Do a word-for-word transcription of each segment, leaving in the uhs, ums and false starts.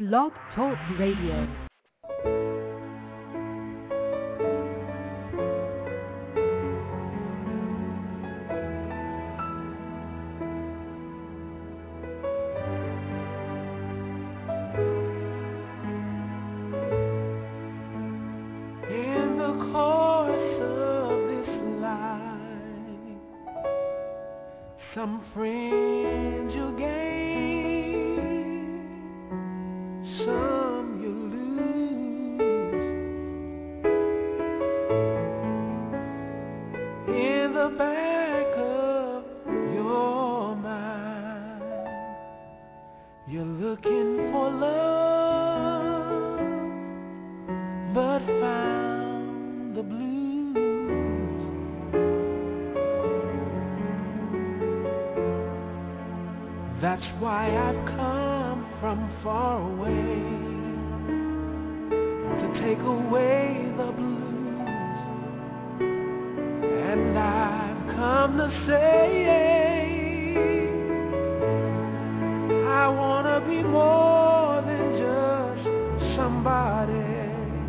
Blog Talk Radio. Some friends you gain, some you lose. In the back of your mind, you're looking for love, but found the blues. That's why I've come from far away to take away the blues. And I've come to say I want to be more than just somebody.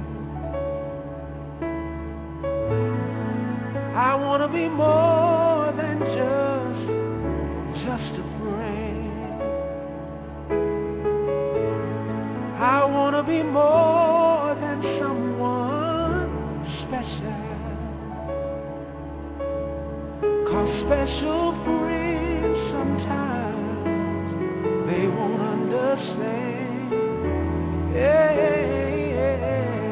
I want to be more than just, just a friend. I want to be more than someone special, 'cause special friends sometimes they won't understand. Yeah, yeah.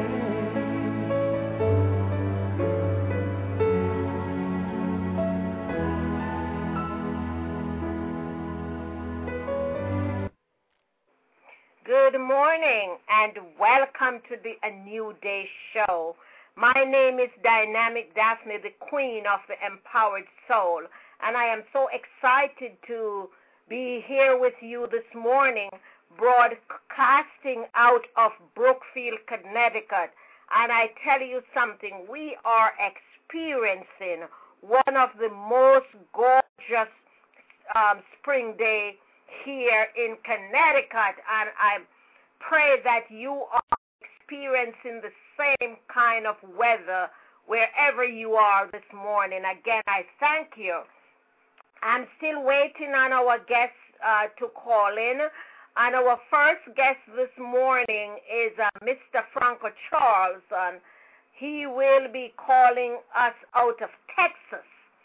Good morning and welcome to the A New Day show. My name is Dynamic Daphne, the queen of the empowered soul, and I am so excited to be here with you this morning, broadcasting out of Brookfield, Connecticut. And I tell you something, we are experiencing one of the most gorgeous um, spring day here in Connecticut, and I pray that you are experiencing the same kind of weather wherever you are this morning. Again, I thank you. I'm still waiting on our guests uh, to call in, and our first guest this morning is uh, Mister Franco Charles, and he will be calling us out of Texas.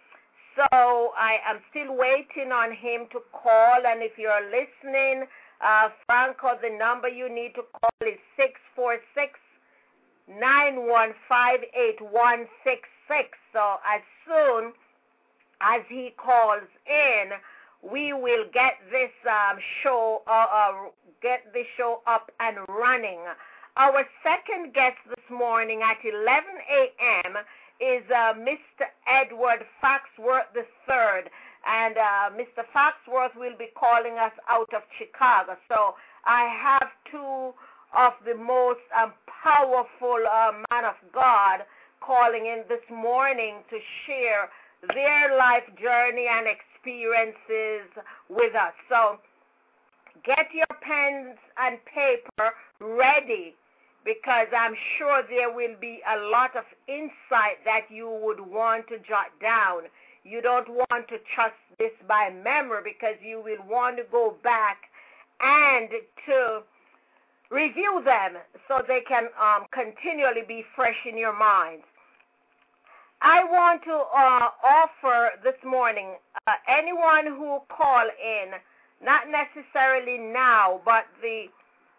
So I am still waiting on him to call, and if you're listening, uh, Franco, the number you need to call is six four six, nine one five, eight one six six. So as soon as he calls in, we will get this um, show, uh, uh, get the show up and running. Our second guest this morning at eleven a.m. is uh, Mister Edward Foxworth the third, and uh, Mister Foxworth will be calling us out of Chicago. So I have two of the most um, powerful uh, man of God calling in this morning to share their life journey and experiences with us. So get your pens and paper ready, because I'm sure there will be a lot of insight that you would want to jot down. You don't want to trust this by memory, because you will want to go back and to review them so they can um, continually be fresh in your minds. I want to uh, offer this morning, uh, anyone who call in, not necessarily now, but the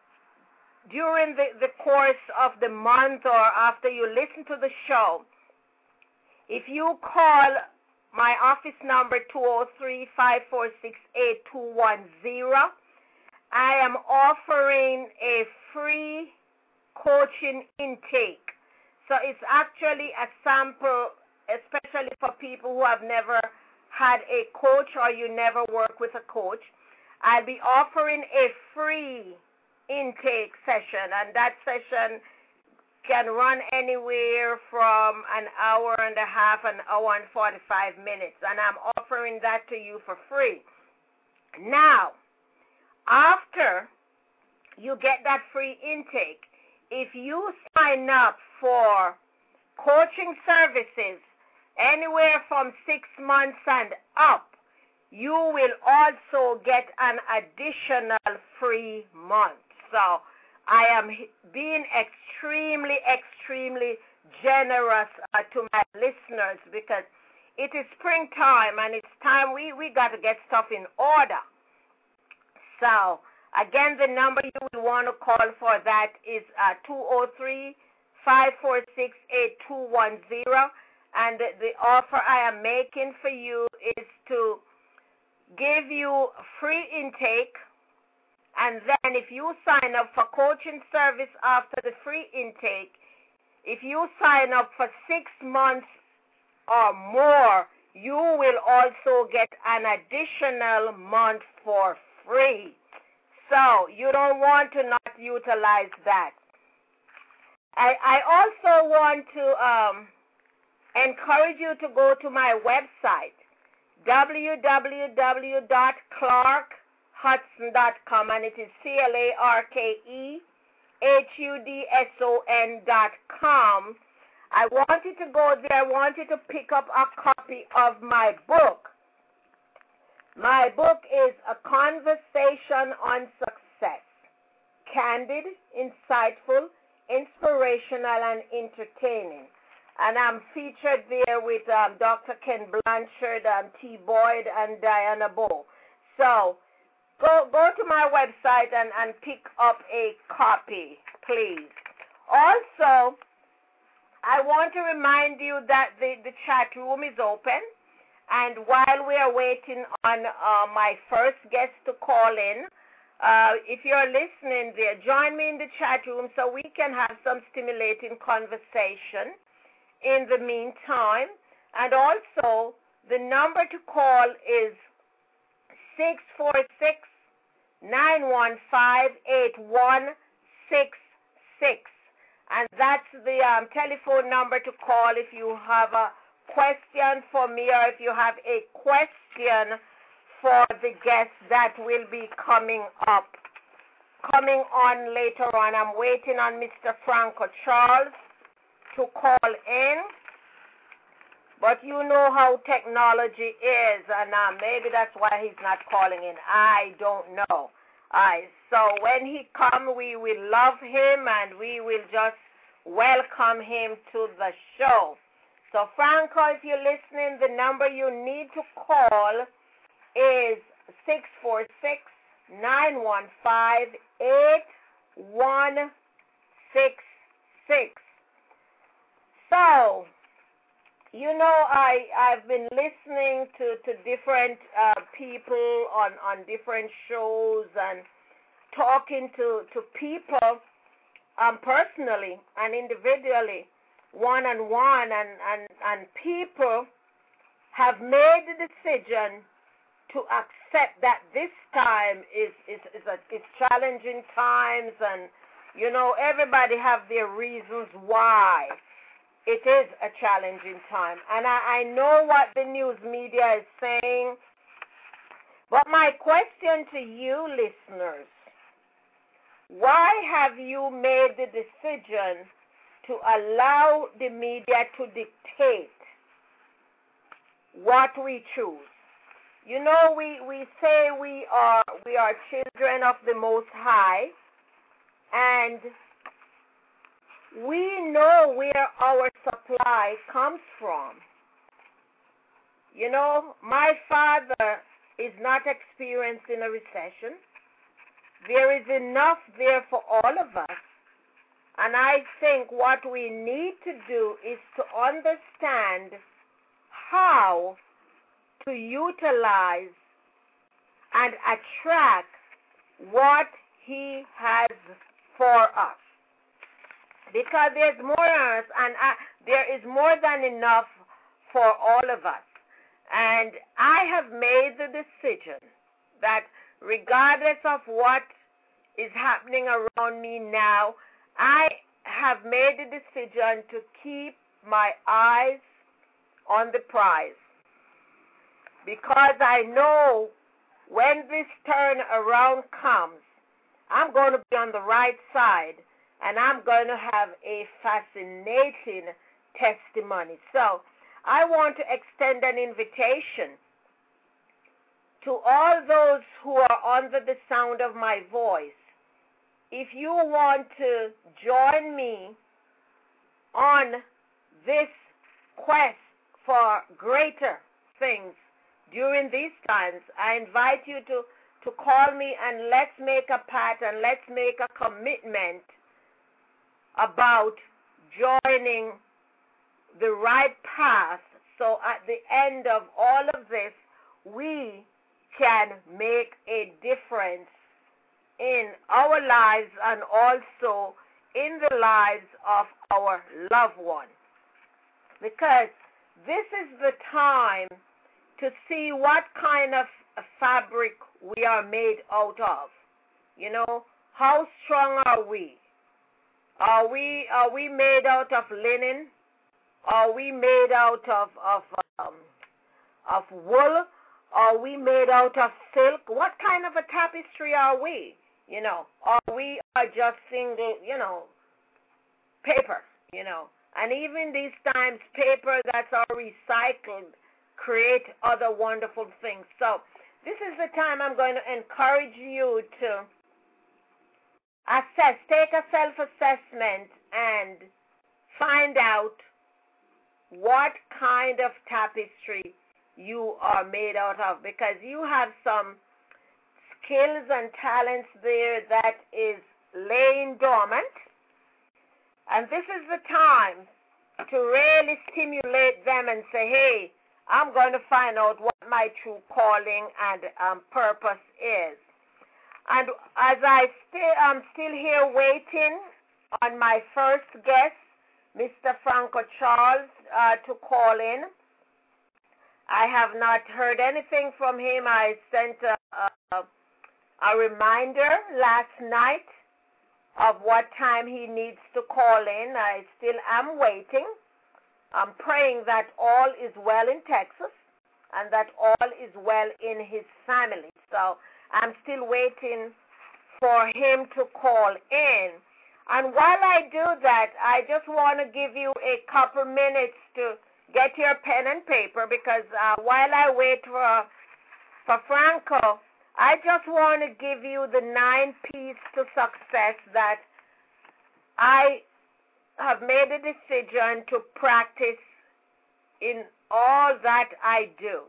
during the, the course of the month or after you listen to the show, if you call my office number two oh three, five four six, eight two one zero, I am offering a free coaching intake. So it's actually a sample, especially for people who have never had a coach or you never work with a coach. I'll be offering a free intake session, and that session can run anywhere from an hour and a half, an hour and forty-five minutes, and I'm offering that to you for free. Now, after you get that free intake. If you sign up for coaching services anywhere from six months and up, you will also get an additional free month. So I am being extremely, extremely generous uh, to my listeners because it is springtime and it's time we, we got to get stuff in order. So, again, the number you will want to call for that is uh, two oh three, five four six, eight two one zero. And the, the offer I am making for you is to give you free intake. And then if you sign up for coaching service after the free intake, if you sign up for six months or more, you will also get an additional month for free. So you don't want to not utilize that. I, I also want to um, encourage you to go to my website, w w w dot clark hudson dot com, and it is C L A R K E H U D S O N dot com. I want you to go there. I want you to pick up a copy of my book. My book is A Conversation on Success. Candid, insightful, inspirational, and entertaining. And I'm featured there with um, Doctor Ken Blanchard, um, T. Boyd, and Diana Bowe. So go go to my website and, and pick up a copy, please. Also, I want to remind you that the, the chat room is open. And while we are waiting on uh, my first guest to call in, uh, if you're listening there, join me in the chat room so we can have some stimulating conversation in the meantime. And also, the number to call is six four six, nine one five, eight one six six. And that's the um, telephone number to call if you have a question for me or if you have a question for the guest that will be coming up, coming on later on. I'm waiting on Mister Franco Charles to call in, but you know how technology is, and uh, maybe that's why he's not calling in. I don't know. All right, so when he comes, we will love him, and we will just welcome him to the show. So, Franco, if you're listening, the number you need to call is six four six, nine one five, eight one six six. So, you know, I, I've been listening to, to different uh, people on, on different shows and talking to, to people um, personally and individually, one-on-one, and, and, and people have made the decision to accept that this time is, is, is, a, is challenging times, and, you know, everybody have their reasons why it is a challenging time. And I, I know what the news media is saying, but my question to you listeners, why have you made the decision to allow the media to dictate what we choose? You know, we, we say we are we are children of the Most High, and we know where our supply comes from. You know, my father is not experiencing a recession. There is enough there for all of us. And I think what we need to do is to understand how to utilize and attract what he has for us. Because there's more on us, and I, there is more than enough for all of us. And I have made the decision that regardless of what is happening around me now, I have made the decision to keep my eyes on the prize. Because I know when this turnaround comes, I'm going to be on the right side, and I'm going to have a fascinating testimony. So I want to extend an invitation to all those who are under the sound of my voice. If you want to join me on this quest for greater things during these times, I invite you to, to call me, and let's make a pact and let's make a commitment about joining the right path, so at the end of all of this, we can make a difference in our lives and also in the lives of our loved ones. Because this is the time to see what kind of fabric we are made out of. You know, how strong are we? Are we are we made out of linen? Are we made out of of um, of wool? Are we made out of silk? What kind of a tapestry are we? You know, are we are just single, you know, paper, you know. And even these times, paper that's all recycled create other wonderful things. So this is the time I'm going to encourage you to assess, take a self-assessment and find out what kind of tapestry you are made out of, because you have some skills and talents there that is laying dormant, and this is the time to really stimulate them and say, hey, I'm going to find out what my true calling and um, purpose is. And as I still, I'm still here waiting on my first guest, Mister Franco Charles, uh, to call in. I have not heard anything from him. I sent a, a, a reminder last night of what time he needs to call in. I still am waiting. I'm praying that all is well in Texas and that all is well in his family. So I'm still waiting for him to call in. And while I do that, I just want to give you a couple minutes to get your pen and paper, because uh, while I wait for, for Franco, I just want to give you the nine P's to success that I have made a decision to practice in all that I do.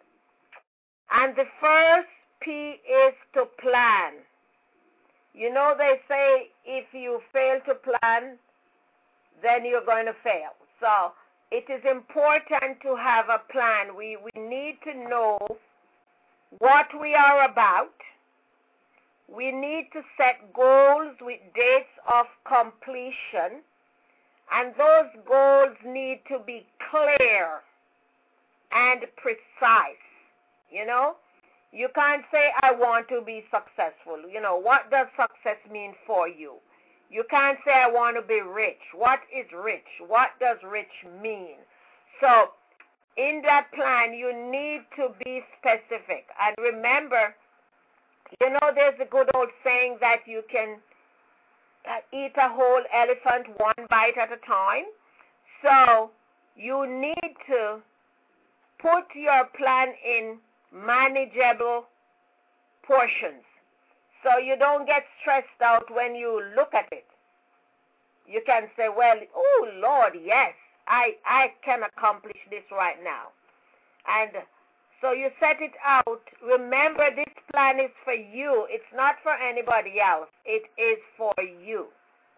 And the first P is to plan. You know, they say if you fail to plan, then you're going to fail. So it is important to have a plan. We, we need to know what we are about. We need to set goals with dates of completion, and those goals need to be clear and precise. You know, you can't say, I want to be successful. You know, what does success mean for you? You can't say, I want to be rich. What is rich? What does rich mean? So in that plan, you need to be specific. And remember, you know, there's a good old saying that you can eat a whole elephant one bite at a time. So you need to put your plan in manageable portions, so you don't get stressed out when you look at it. You can say, well, oh, Lord, yes, I, I can accomplish this right now. And so you set it out. Remember, this plan is for you. It's not for anybody else. It is for you.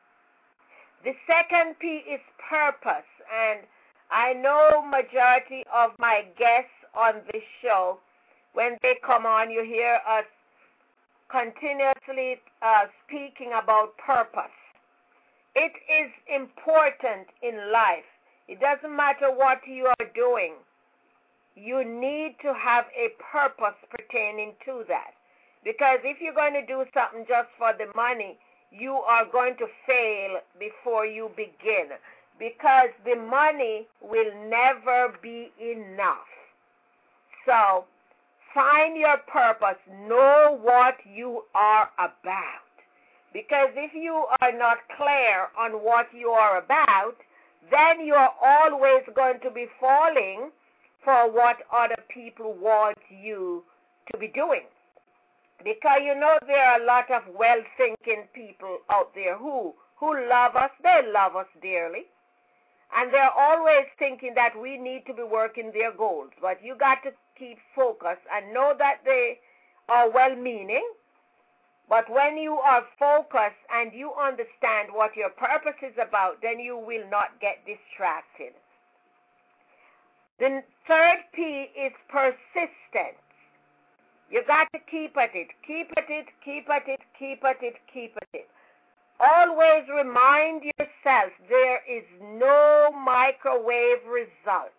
The second P is purpose. And I know majority of my guests on this show, when they come on, you hear us continuously uh, speaking about purpose. It is important in life. It doesn't matter what you are doing. You need to have a purpose pertaining to that. Because if you're going to do something just for the money, you are going to fail before you begin. Because the money will never be enough. So find your purpose. Know what you are about. Because if you are not clear on what you are about, then you're always going to be falling for what other people want you to be doing. Because you know there are a lot of well-thinking people out there who, who love us. They love us dearly. And they're always thinking that we need to be working their goals. But you got to keep focused and know that they are well-meaning. But when you are focused and you understand what your purpose is about, then you will not get distracted. The third P is persistence. You got to keep at it, keep at it, keep at it, keep at it, keep at it. Always remind yourself there is no microwave result.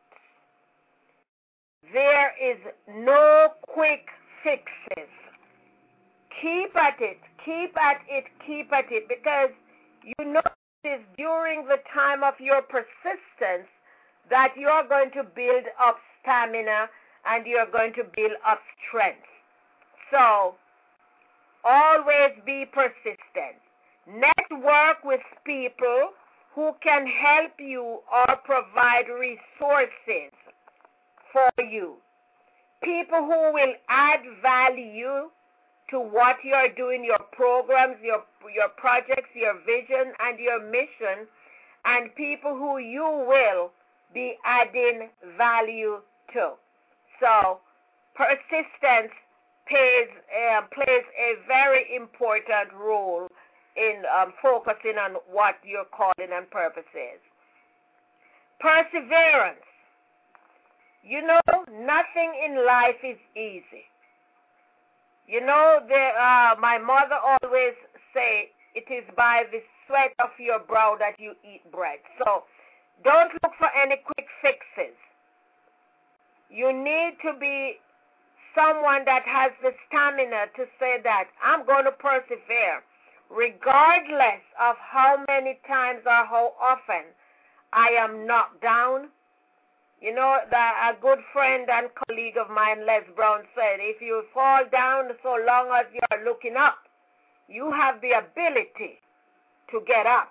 There is no quick fixes. Keep at it, keep at it, keep at it, because you know it is during the time of your persistence that you're going to build up stamina and you're going to build up strength. So, always be persistent. Network with people who can help you or provide resources for you. People who will add value to what you're doing, your programs, your, your projects, your vision, and your mission, and people who you will be adding value to. So, persistence plays, uh, plays a very important role in um, focusing on what your calling and purpose is. Perseverance. You know, nothing in life is easy. You know, the, uh, my mother always say, it is by the sweat of your brow that you eat bread. So, don't look for any quick fixes. You need to be someone that has the stamina to say that I'm going to persevere regardless of how many times or how often I am knocked down. You know, the, a good friend and colleague of mine, Les Brown, said, if you fall down so long as you are looking up, you have the ability to get up.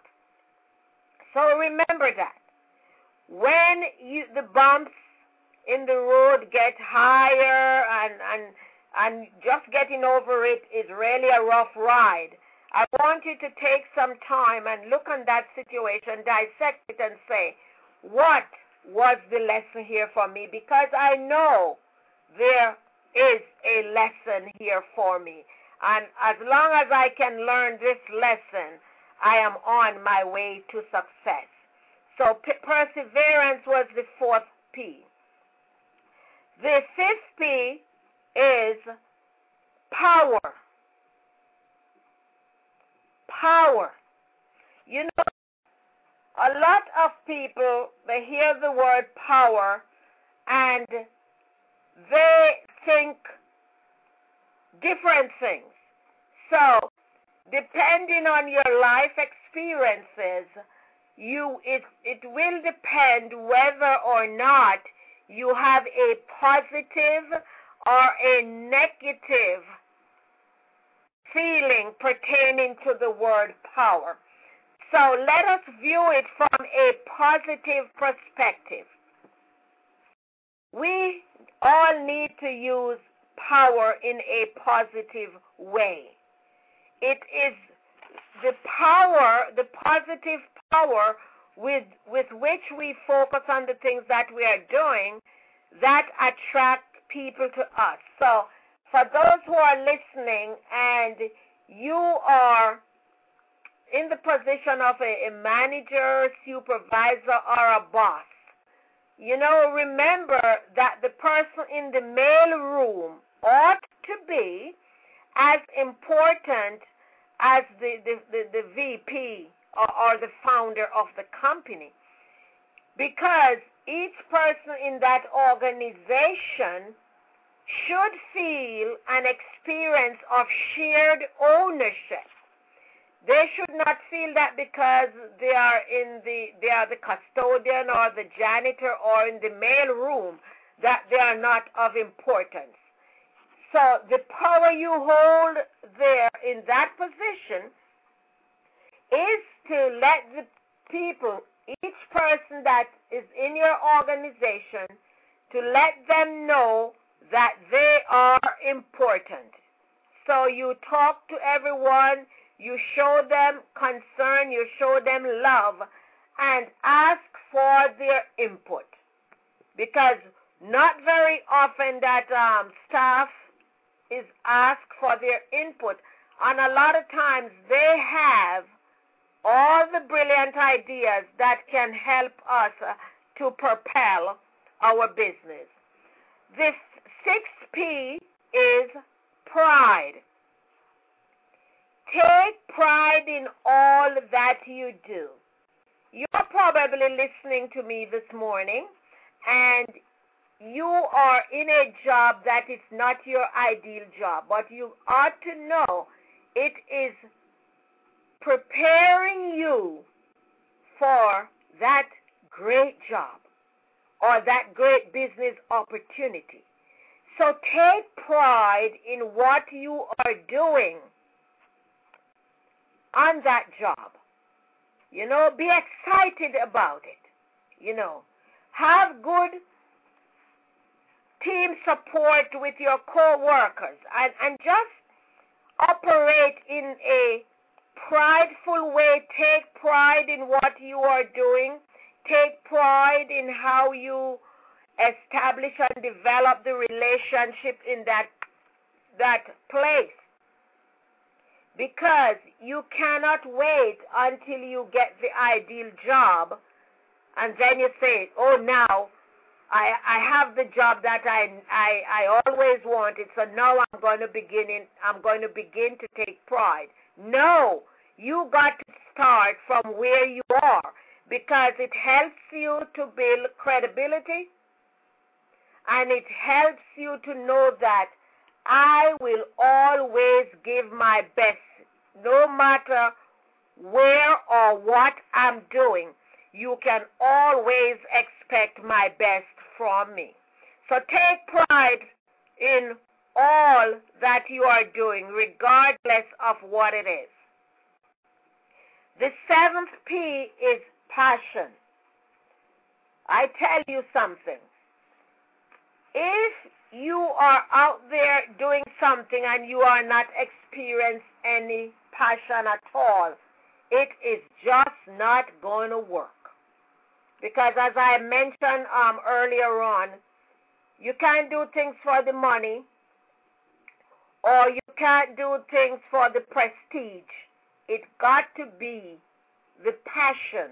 So remember that. When you, the bumps in the road get higher and, and, and just getting over it is really a rough ride, I want you to take some time and look on that situation, dissect it and say, what was the lesson here for me? Because I know there is a lesson here for me. And as long as I can learn this lesson, I am on my way to success. So p- perseverance was the fourth P. The fifth P is power. Power. You know, a lot of people, they hear the word power and they think different things. So, depending on your life experiences, you it, it will depend whether or not you have a positive or a negative feeling pertaining to the word power. So let us view it from a positive perspective. We all need to use power in a positive way. It is the power, the positive power with, with which we focus on the things that we are doing that attract people to us. So for those who are listening and you are in the position of a, a manager, supervisor, or a boss, you know, remember that the person in the mail room ought to be as important as the, the, the, the V P or, or the founder of the company. Because each person in that organization should feel an experience of shared ownership. They should not feel that because they are in the they are the custodian or the janitor or in the mail room that they are not of importance. So the power you hold there in that position is to let the people, each person that is in your organization, to let them know that they are important. So you talk to everyone, you show them concern, you show them love, and ask for their input. Because not very often that um, staff is asked for their input. And a lot of times they have all the brilliant ideas that can help us uh, to propel our business. This sixth P is pride. Take pride in all that you do. You're probably listening to me this morning, and you are in a job that is not your ideal job, but you ought to know it is preparing you for that great job or that great business opportunity. So take pride in what you are doing on that job. You know, be excited about it. You know, have good team support with your co-workers, and, and just operate in a prideful way. Take pride in what you are doing. Take pride in how you establish and develop the relationship in that that place. Because you cannot wait until you get the ideal job and then you say, oh, now I, I have the job that I, I, I always wanted, so now I'm going to begin in, I'm going to begin to take pride. No, you got to start from where you are, because it helps you to build credibility, and it helps you to know that I will always give my best, no matter where or what I'm doing. You can always expect my best from me. So take pride in all that you are doing, regardless of what it is. The seventh P is passion. I tell you something. If you are out there doing something and you are not experiencing any passion at all, it is just not going to work. Because as I mentioned um, earlier on, you can't do things for the money, or you can't do things for the prestige. It got to be the passion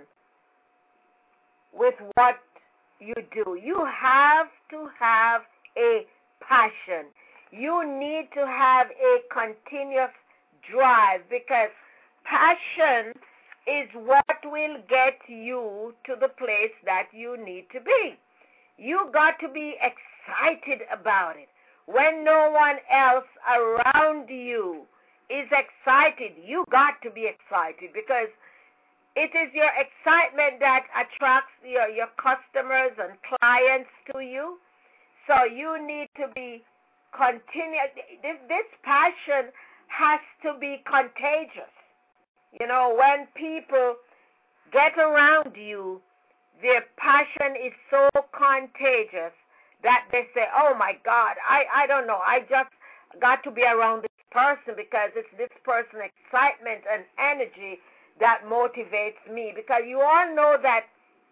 with what you do. You have to have a passion. You need to have a continuous drive, because passion is what will get you to the place that you need to be. You got to be excited about it. When no one else around you is excited, you got to be excited, because it is your excitement that attracts your, your customers and clients to you. So you need to be continuous. This, this passion has to be contagious. You know, when people get around you, their passion is so contagious that they say, oh, my God, I, I don't know, I just got to be around this person because it's this person's excitement and energy that motivates me. Because you all know that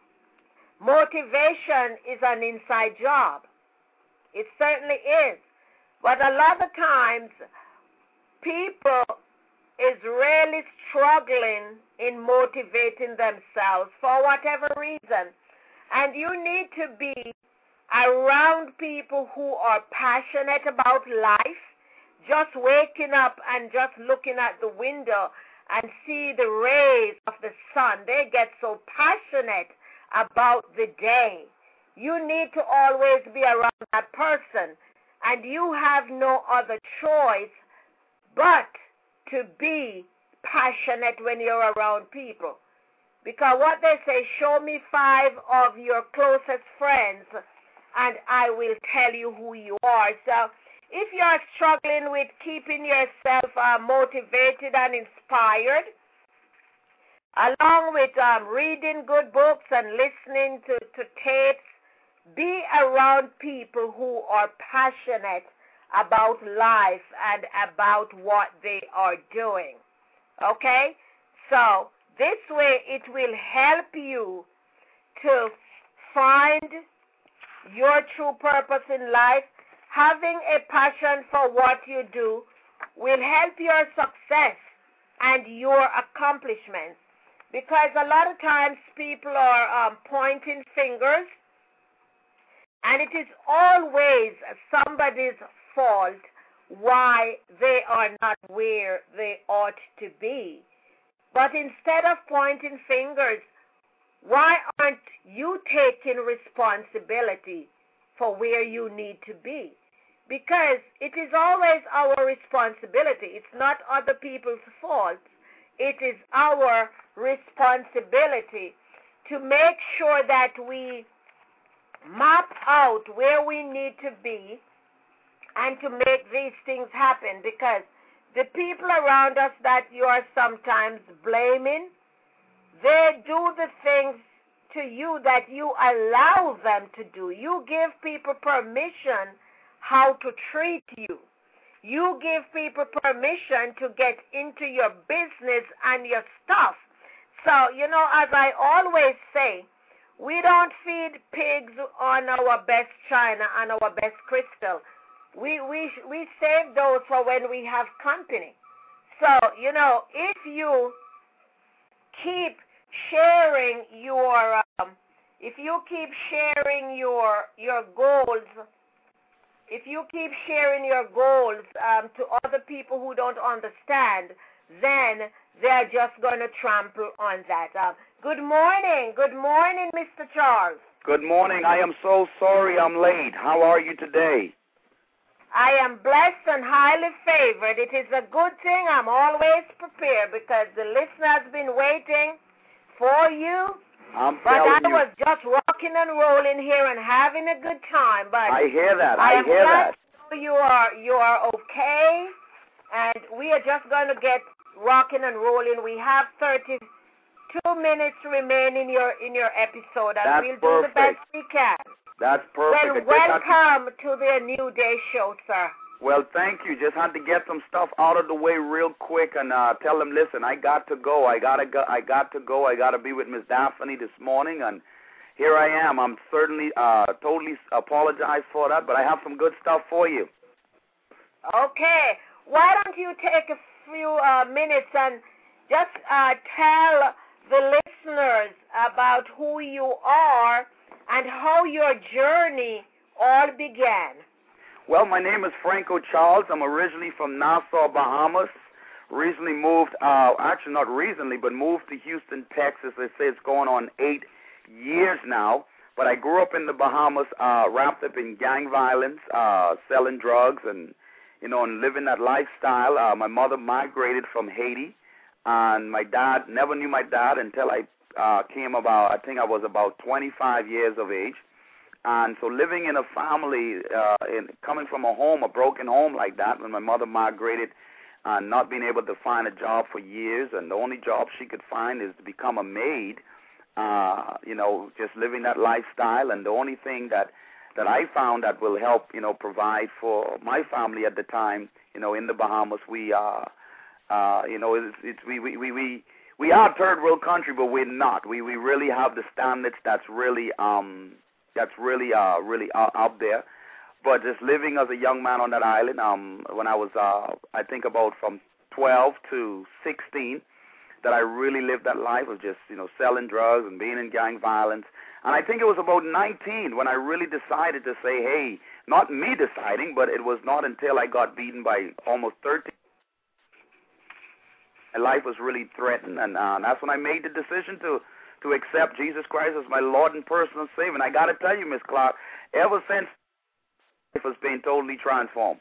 motivation is an inside job. It certainly is. But a lot of times, people is really struggling in motivating themselves for whatever reason. And you need to be around people who are passionate about life, just waking up and just looking at the window and see the rays of the sun. They get so passionate about the day. You need to always be around that person, and you have no other choice but to be passionate when you're around people. Because what they say, show me five of your closest friends and I will tell you who you are. So if you're struggling with keeping yourself uh, motivated and inspired, along with um, reading good books and listening to, to tapes. Be around people who are passionate about life and about what they are doing. Okay? So this way it will help you to find your true purpose in life. Having a passion for what you do will help your success and your accomplishments. Because a lot of times people are um, pointing fingers, and it is always somebody's fault why they are not where they ought to be. But instead of pointing fingers, why aren't you taking responsibility for where you need to be? Because it is always our responsibility. It's not other people's fault. It is our responsibility to make sure that we map out where we need to be and to make these things happen, because the people around us that you are sometimes blaming, they do the things to you that you allow them to do. You give people permission how to treat you. You give people permission to get into your business and your stuff. So, you know, as I always say, we don't feed pigs on our best china and our best crystal. We we we save those for when we have company. So, you know, if you keep sharing your, um, if you keep sharing your your goals, if you keep sharing your goals um, to other people who don't understand, then they're just going to trample on that. Um, good morning. Good morning, Mister Charles. Good morning. I am so sorry I'm late. How are you today? I am blessed and highly favored. It is a good thing I'm always prepared, because the listener has been waiting for you. I'm but telling I you. was just rocking and rolling here and having a good time. But I hear that. I, I am hear glad that. to know you are you are okay, and we are just going to get rocking and rolling. We have thirty-two minutes remaining in your in your episode, and That's we'll perfect. do the best we can. That's perfect. Well, welcome to the New Day Show, sir. Well, thank you. Just had to get some stuff out of the way real quick and uh, tell them, listen, I got to go. I gotta go. I got to go. I got to be with Miss Daphne this morning, and here I am. I'm certainly uh, totally apologize for that, but I have some good stuff for you. Okay. Why don't you take a few uh, minutes and just uh, tell the listeners about who you are and how your journey all began? Well, my name is Franco Charles. I'm originally from Nassau, Bahamas. Recently moved, uh, actually not recently, but moved to Houston, Texas. They say it's going on eight years now. But I grew up in the Bahamas, uh, wrapped up in gang violence, uh, selling drugs, and, you know, and living that lifestyle. Uh, my mother migrated from Haiti, and my dad, never knew my dad until I uh, came about, I think I was about twenty-five years of age. And so living in a family, uh, in, coming from a home, a broken home like that, when my mother migrated, and not being able to find a job for years, and the only job she could find is to become a maid, uh, you know, just living that lifestyle. And the only thing that, that I found that will help, you know, provide for my family at the time, you know, in the Bahamas, we, uh, uh, you know, it's, it's we, we, we, we, we are third world country, but we're not. We, we really have the standards that's really, um, that's really, uh, really uh, up there. But just living as a young man on that island, um, when I was, uh, I think about from twelve to sixteen, that I really lived that life of just, you know, selling drugs and being in gang violence. And I think it was about nineteen when I really decided to say, hey, not me deciding, but it was not until I got beaten by almost thirteen. My life was really threatened, and uh, that's when I made the decision to, to accept Jesus Christ as my Lord and personal Savior. And I got to tell you, Miss Clark, ever since, life has been totally transformed.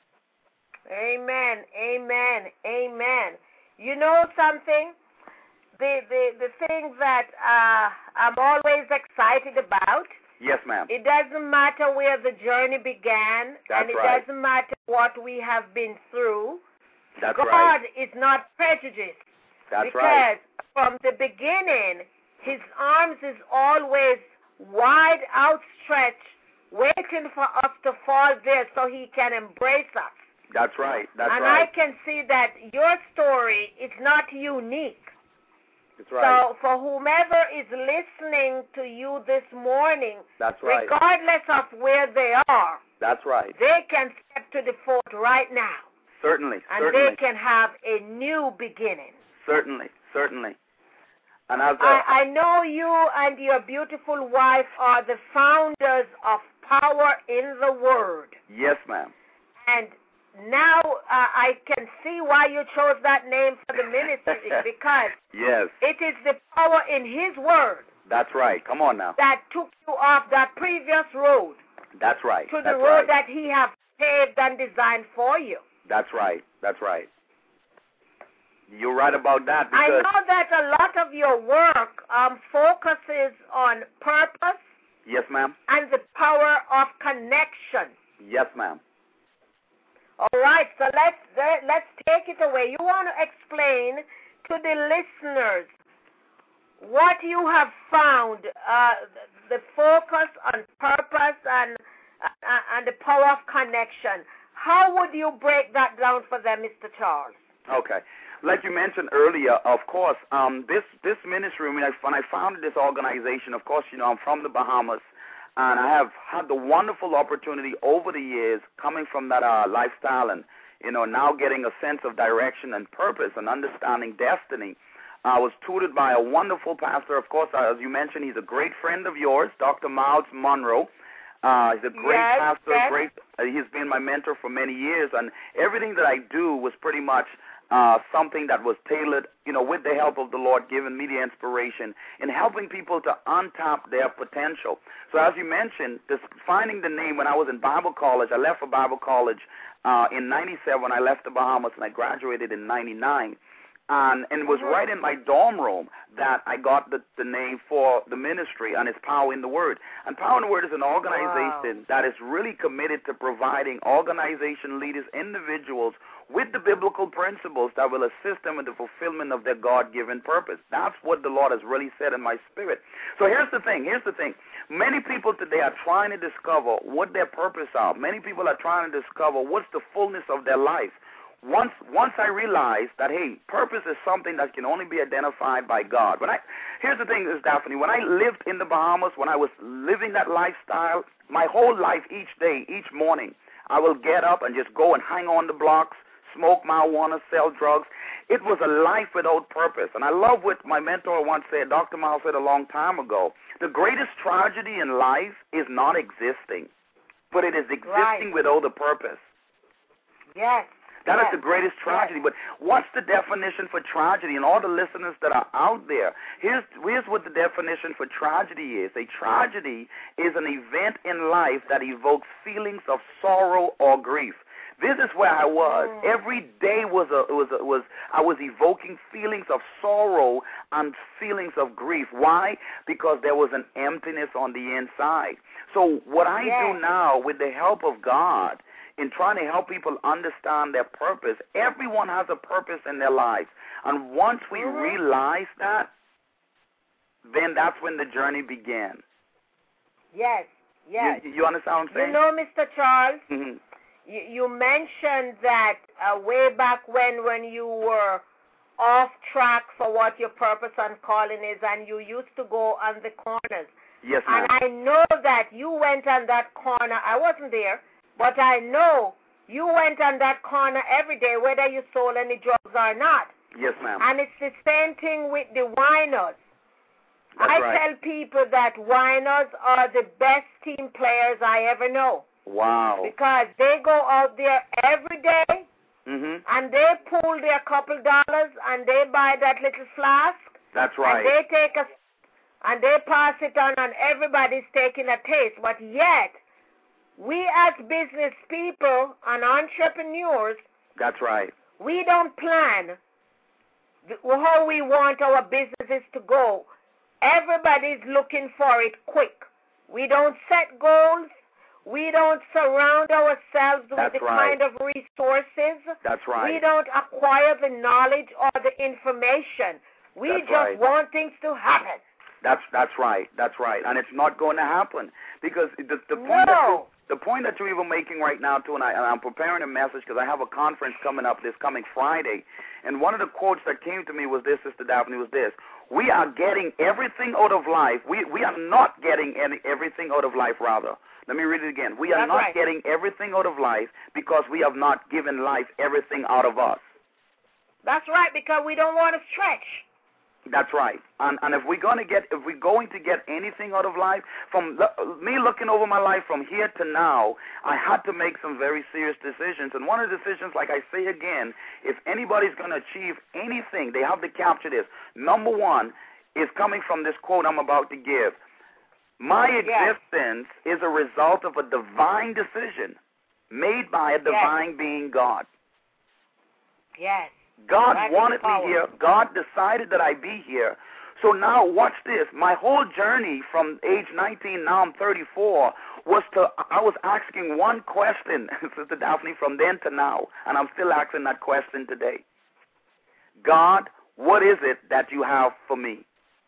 Amen, amen, amen. You know something? The the, the thing that uh, I'm always excited about. Yes, ma'am. It doesn't matter where the journey began, That's and it right. doesn't matter what we have been through. That's God right. is not prejudiced. That's because right. from the beginning, his arms is always wide outstretched, waiting for us to fall there so he can embrace us. That's right. That's and right. I can see that your story is not unique. That's right. So for whomever is listening to you this morning, That's right. regardless of where they are, That's right. they can step to the fort right now. Certainly. And certainly. they can have a new beginning. Certainly. Certainly. And as a, I, I know you and your beautiful wife are the founders of Power in the Word. Yes, ma'am. And now uh, I can see why you chose that name for the ministry, because yes, it is the power in His Word. That's right. Come on now. That took you off that previous road. That's right. To the That's road right. that He has paved and designed for you. That's right. That's right. You're right about that. I Because know that a lot of your work um, focuses on purpose. Yes, ma'am. And the power of connection. Yes, ma'am. All right, so let's let's take it away. You want to explain to the listeners what you have found, uh, the focus on purpose and uh, and the power of connection. How would you break that down for them, Mister Charles? Okay. Like you mentioned earlier, of course, um, this this ministry, when I, when I founded this organization, of course, you know, I'm from the Bahamas, and I have had the wonderful opportunity over the years coming from that uh, lifestyle and, you know, now getting a sense of direction and purpose and understanding destiny. I was tutored by a wonderful pastor. Of course, as you mentioned, he's a great friend of yours, Doctor Miles Monroe. Uh, he's a great yes, pastor. Yes. Great. Uh, he's been my mentor for many years, and everything that I do was pretty much Uh, something that was tailored, you know, with the help of the Lord, giving me the inspiration in helping people to untap their potential. So as you mentioned, this, finding the name, when I was in Bible college, I left for Bible college uh, in ninety-seven. I left the Bahamas, and I graduated in ninety-nine. And, and it was right in my dorm room that I got the, the name for the ministry, and it's Power in the Word. And Power in the Word is an organization wow. that is really committed to providing organization leaders, individuals, with the biblical principles that will assist them in the fulfillment of their God-given purpose. That's what the Lord has really said in my spirit. So here's the thing. Here's the thing. Many people today are trying to discover what their purpose are. Many people are trying to discover what's the fullness of their life. Once once I realized that, hey, purpose is something that can only be identified by God. When I Here's the thing, is Daphne, when I lived in the Bahamas, when I was living that lifestyle, my whole life, each day, each morning, I will get up and just go and hang on the blocks, smoke marijuana, sell drugs. It was a life without purpose. And I love what my mentor once said, Doctor Miles said a long time ago. The greatest tragedy in life is not existing, but it is existing right. without a purpose. Yes. That yes. is the greatest tragedy. But what's the definition for tragedy? And all the listeners that are out there, here's, here's what the definition for tragedy is. A tragedy is an event in life that evokes feelings of sorrow or grief. This is where I was. Every day was a was a, was I was evoking feelings of sorrow and feelings of grief. Why? Because there was an emptiness on the inside. So what I yes. do now, with the help of God, in trying to help people understand their purpose, everyone has a purpose in their life. And once we mm-hmm. realize that, then that's when the journey began. Yes, yes. You, you understand what I'm saying? You know, Mister Charles, mm-hmm. you, you mentioned that uh, way back when, when you were off track for what your purpose and calling is, and you used to go on the corners. Yes, ma'am. And I know that you went on that corner. I wasn't there. But I know you went on that corner every day, whether you sold any drugs or not. Yes, ma'am. And it's the same thing with the whiners. That's I right. tell people that whiners are the best team players I ever know. Wow. Because they go out there every day, mm-hmm. and they pool their couple dollars, and they buy that little flask. That's right. And they take a, and they pass it on, and everybody's taking a taste. But yet, we as business people and entrepreneurs, that's right. We don't plan how we want our businesses to go. Everybody's looking for it quick. We don't set goals. We don't surround ourselves That's with the right. kind of resources. That's right. We don't acquire the knowledge or the information. We That's just right. want things to happen. That's that's right. That's right. And it's not going to happen because the the No. point that you, the point that you're even making right now too, and, I, and I'm preparing a message because I have a conference coming up this coming Friday, and one of the quotes that came to me was this, Sister Daphne, was this: "We are getting everything out of life. We we are not getting any, everything out of life. Rather, let me read it again. We are That's not right. getting everything out of life because we have not given life everything out of us." That's right, because we don't want to stretch. That's right. And and if we're going to get, if we're going to get anything out of life, from lo- me looking over my life from here to now, I had to make some very serious decisions. And one of the decisions, like I say again, if anybody's going to achieve anything, they have to capture this. Number one is coming from this quote I'm about to give. My Yes. existence is a result of a divine decision made by a divine being, God. Yes. God That is wanted power. me here. God decided that I be here. So now watch this. My whole journey from age nineteen, now I'm thirty-four, was to, I was asking one question, Sister Daphne, from then to now, and I'm still asking that question today. God, what is it that you have for me?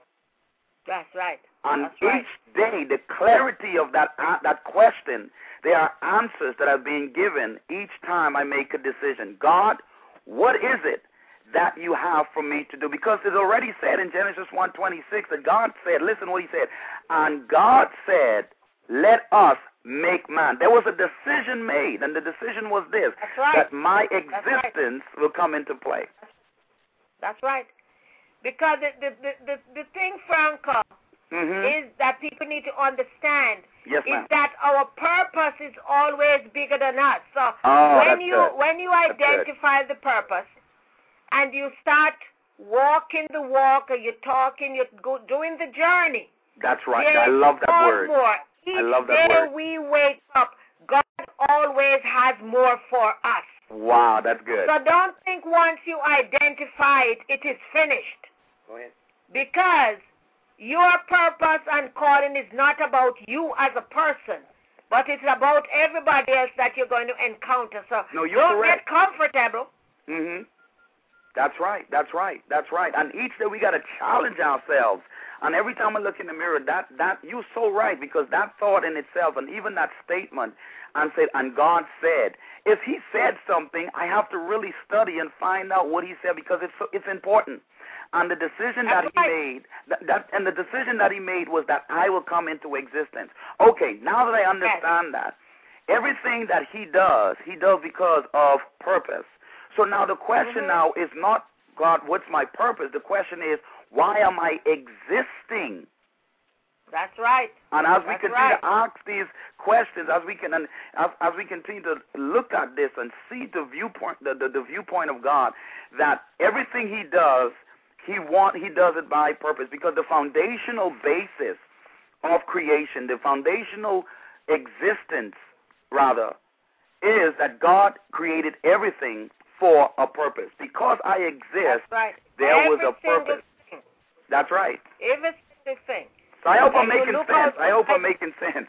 That's right. And That's right. each day, the clarity of that uh, that question, there are answers that are being given each time I make a decision. God, what is it that you have for me to do? Because it's already said in Genesis one twenty-six that God said, listen what he said, and God said, let us make man. There was a decision made, and the decision was this, That's right. that my That's right. existence will come into play. That's right. Because the the the, the, the thing, Franco, Mm-hmm. is that people need to understand Yes, is ma'am. that our purpose is always bigger than us. So Oh, when that's you good. when you That's good. identify the purpose and you start walking the walk, or you're talking, you're go, doing the journey. That's right. There I is love that more word. More. Each I love that day word. we wake up, God always has more for us. Wow, that's good. So don't think once you identify it, it is finished. Go ahead. Because your purpose and calling is not about you as a person, but it's about everybody else that you're going to encounter. So No, you're don't correct. get comfortable. Mm-hmm. That's right. That's right. That's right. And each day we got to challenge ourselves. And every time I look in the mirror, that, that you're so right, because that thought in itself, and even that statement, and said, and God said, if he said something, I have to really study and find out what he said, because it's so, it's important. And the decision that That's he right. made, that, that, and the decision that he made was that I will come into existence. Okay, now that I understand that, everything that he does, he does because of purpose. So now the question Mhm. now is not, God, what's my purpose? The question is, why am I existing? That's right. And as we That's continue right. to ask these questions, as we can, and as, as we continue to look at this and see the viewpoint, the, the, the viewpoint of God, that everything he does, he want, he does it by purpose, because the foundational basis of creation, the foundational existence, rather, is that God created everything for a purpose. Because I exist, That's right. there Every was a single purpose. thing. That's right. Every single thing. So I hope I'm And you making look sense. out- I hope I'm making sense.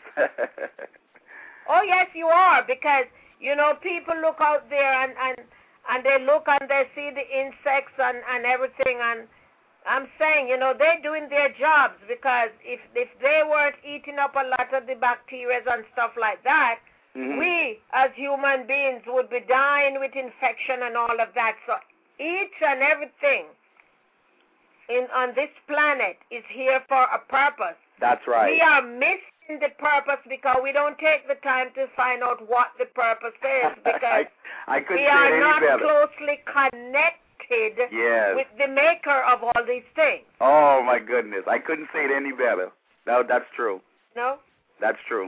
Oh, yes, you are, because, you know, people look out there and, and, and they look and they see the insects and, and everything, and I'm saying, you know, they're doing their jobs, because if, if they weren't eating up a lot of the bacteria and stuff like that, Mhm. we, as human beings, would be dying with infection and all of that. So each and everything in on this planet is here for a purpose. That's right. We are missing the purpose because we don't take the time to find out what the purpose is, because I, I couldn't we say are it any not better. closely connected Yes. with the maker of all these things. Oh, my goodness. I couldn't say it any better. No, that's true. No? That's true.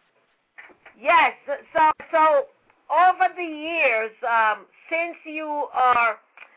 Yes. So, so over the years, um, since you are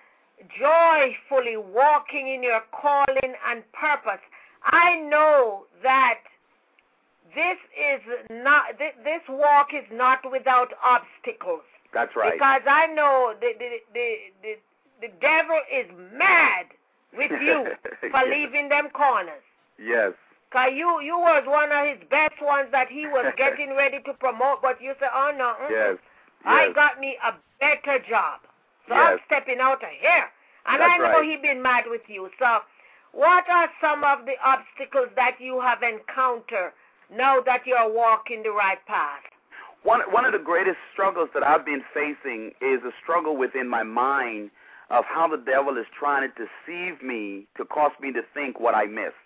joyfully walking in your calling and purpose, I know that this is not this, this walk is not without obstacles. That's right. Because I know the the the the, the devil is mad with you for Yes. leaving them corners. Yes. Cause you you was one of his best ones that he was getting ready to promote, but you said, oh no, mm-mm. Yes. I Yes. got me a better job, so Yes. I'm stepping out of here. And That's I know right. he's been mad with you. So what are some of the obstacles that you have encountered now that you're walking the right path? One, one of the greatest struggles that I've been facing is a struggle within my mind of how the devil is trying to deceive me to cause me to think what I missed.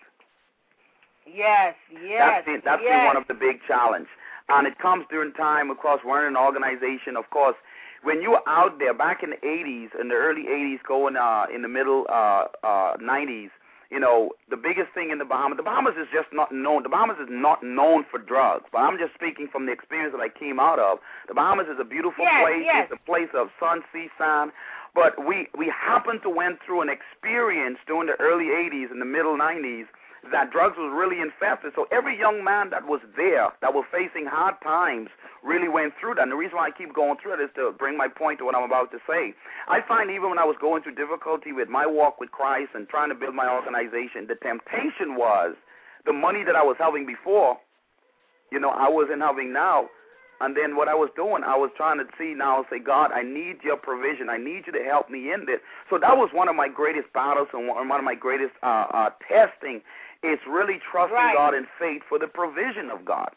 Yes, yes, That's been, that's yes. been one of the big challenges. And it comes during time, of course, we're in an organization, of course. When you were out there back in the eighties, in the early eighties, going uh, in the middle uh, uh, nineties, you know, the biggest thing in the Bahamas, the Bahamas is just not known. The Bahamas is not known for drugs, but I'm just speaking from the experience that I came out of. The Bahamas is a beautiful yes, place. Yes. It's a place of sun, sea, sand. But we, we happened to went through an experience during the early eighties and the middle nineties that drugs was really infested. So every young man that was there, that was facing hard times, really went through that. And the reason why I keep going through it is to bring my point to what I'm about to say. I find even when I was going through difficulty with my walk with Christ and trying to build my organization, the temptation was the money that I was having before, you know, I wasn't having now. And then what I was doing, I was trying to see now, say, God, I need your provision. I need you to help me in this. So that was one of my greatest battles and one of my greatest uh, uh, testing. It's really trusting right. God in faith for the provision of God.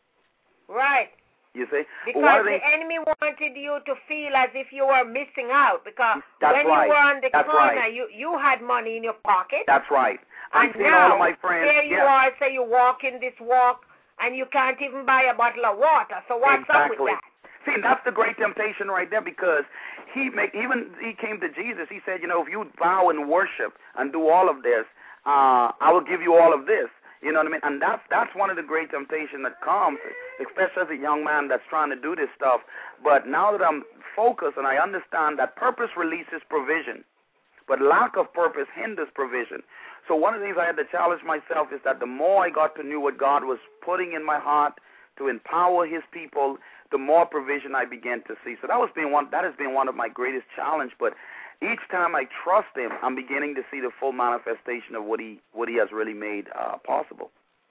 Right. You see? Because well, the things, enemy wanted you to feel as if you were missing out. Because that's when right. you were on the that's corner, right. you, you had money in your pocket. That's right. I'm and seeing now, all of my friends. here you yeah. are, say you walk in this walk, and you can't even buy a bottle of water. So what's exactly. up with that? See, that's the great temptation right there, because he make, even he came to Jesus. He said, you know, if you bow and worship and do all of this, uh, I will give you all of this. You know what I mean? And that's that's one of the great temptations that comes, especially as a young man that's trying to do this stuff. But now that I'm focused and I understand that purpose releases provision, but lack of purpose hinders provision. So one of the things I had to challenge myself is that the more I got to know what God was putting in my heart to empower his people, the more provision I began to see. So that was being one that has been one of my greatest challenge. But each time I trust him, I'm beginning to see the full manifestation of what he what he has really made uh, possible.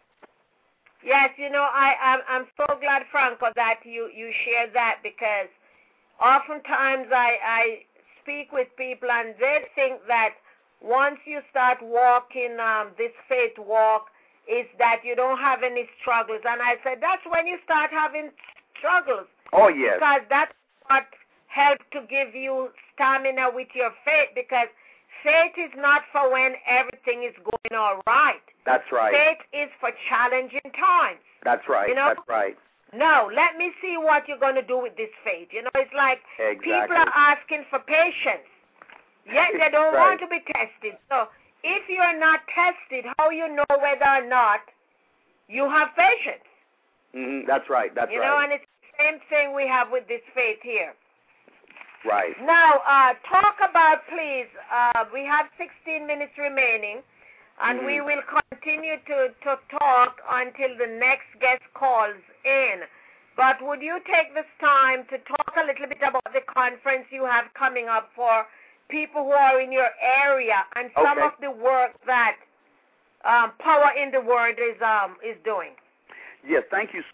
Yes, you know, I, I'm, I'm so glad, Franco, that you, you share that, because oftentimes I, I speak with people and they think that once you start walking um, this faith walk, is that you don't have any struggles. And I said, that's when you start having struggles. Oh, yes. Because that's what helps to give you stamina with your faith, because faith is not for when everything is going all right. That's right. Faith is for challenging times. That's right. You know? That's right. No, let me see what you're going to do with this faith. You know, it's like exactly. people are asking for patience, yet they don't right. want to be tested. So if you're not tested, how you know whether or not you have patience? Mm-hmm. That's right. That's you right. You know, and it's the same thing we have with this faith here. Right. Now, uh, talk about, please, uh, we have sixteen minutes remaining, and mm-hmm. we will continue to, to talk until the next guest calls in. But would you take this time to talk a little bit about the conference you have coming up for people who are in your area and some okay. of the work that um, Power in the Word is um, is doing? Yes, thank you.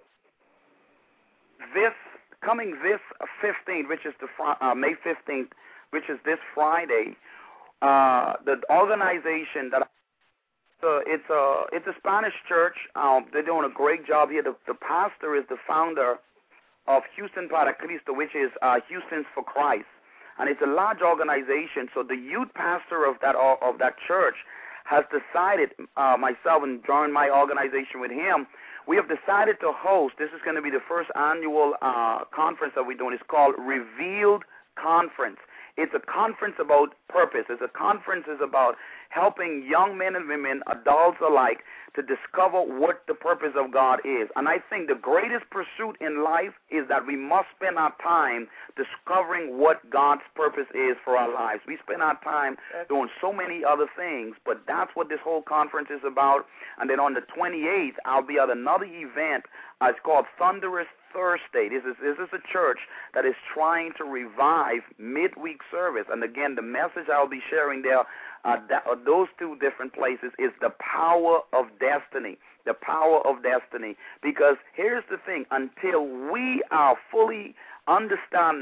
This coming this fifteenth, which is the uh, May fifteenth, which is this Friday, uh, the organization that uh, it's a it's a Spanish church. Um, they're doing a great job here. The, the pastor is the founder of Houston para Cristo, which is uh, Houston's for Christ, and it's a large organization. So the youth pastor of that of that church has decided, uh, myself and joined my organization with him. We have decided to host, this is going to be the first annual uh, conference that we're doing. It's called Revealed Conference. It's a conference about purpose. It's a conference is about helping young men and women, adults alike, to discover what the purpose of God is. And I think the greatest pursuit in life is that we must spend our time discovering what God's purpose is for our lives. We spend our time doing so many other things, but that's what this whole conference is about. And then on the twenty-eighth, I'll be at another event. Uh, it's called Thunderous Thursday. This is, this is a church that is trying to revive midweek service. And again, the message I'll be sharing there, uh, that, uh, those two different places, is the power of destiny. The power of destiny. Because here's the thing, until we are fully understanding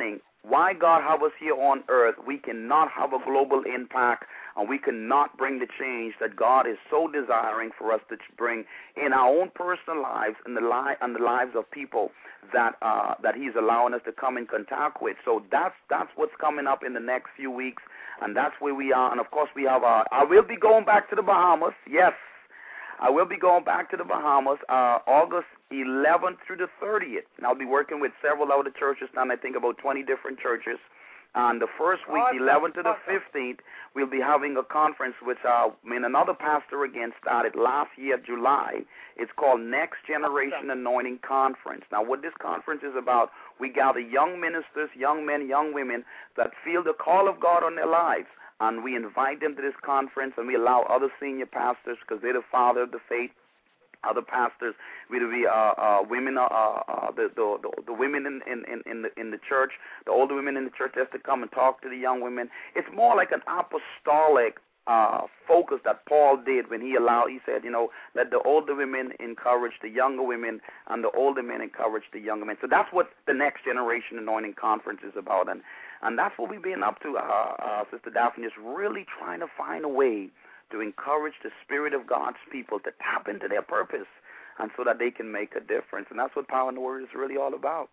why God have us here on earth, we cannot have a global impact, and we cannot bring the change that God is so desiring for us to bring in our own personal lives and the li- and the lives of people that uh, that He's allowing us to come in contact with. So that's that's what's coming up in the next few weeks, and that's where we are. And of course, we have. Uh, I will be going back to the Bahamas. Yes, I will be going back to the Bahamas, uh, August eleventh through the thirtieth. And I'll be working with several other churches, and I think about twenty different churches. And the first week, awesome. the eleventh to the awesome. fifteenth, we'll be having a conference which uh, I mean, another pastor again started last year, July. It's called Next Generation awesome. Anointing Conference. Now, what this conference is about, we gather young ministers, young men, young women that feel the call of God on their lives. And we invite them to this conference, and we allow other senior pastors, because they're the father of the faith, other pastors, whether we uh, uh, women, uh, uh, the, the the the women in in in the in the church, the older women in the church, just to come and talk to the young women. It's more like an apostolic uh, focus that Paul did when he allowed. He said, you know, let the older women encourage the younger women, and the older men encourage the younger men. So that's what the Next Generation Anointing Conference is about, and and that's what we've been up to, uh, uh, Sister Daphne, is really trying to find a way to encourage the Spirit of God's people to tap into their purpose, and so that they can make a difference. And that's what Power in the Word is really all about.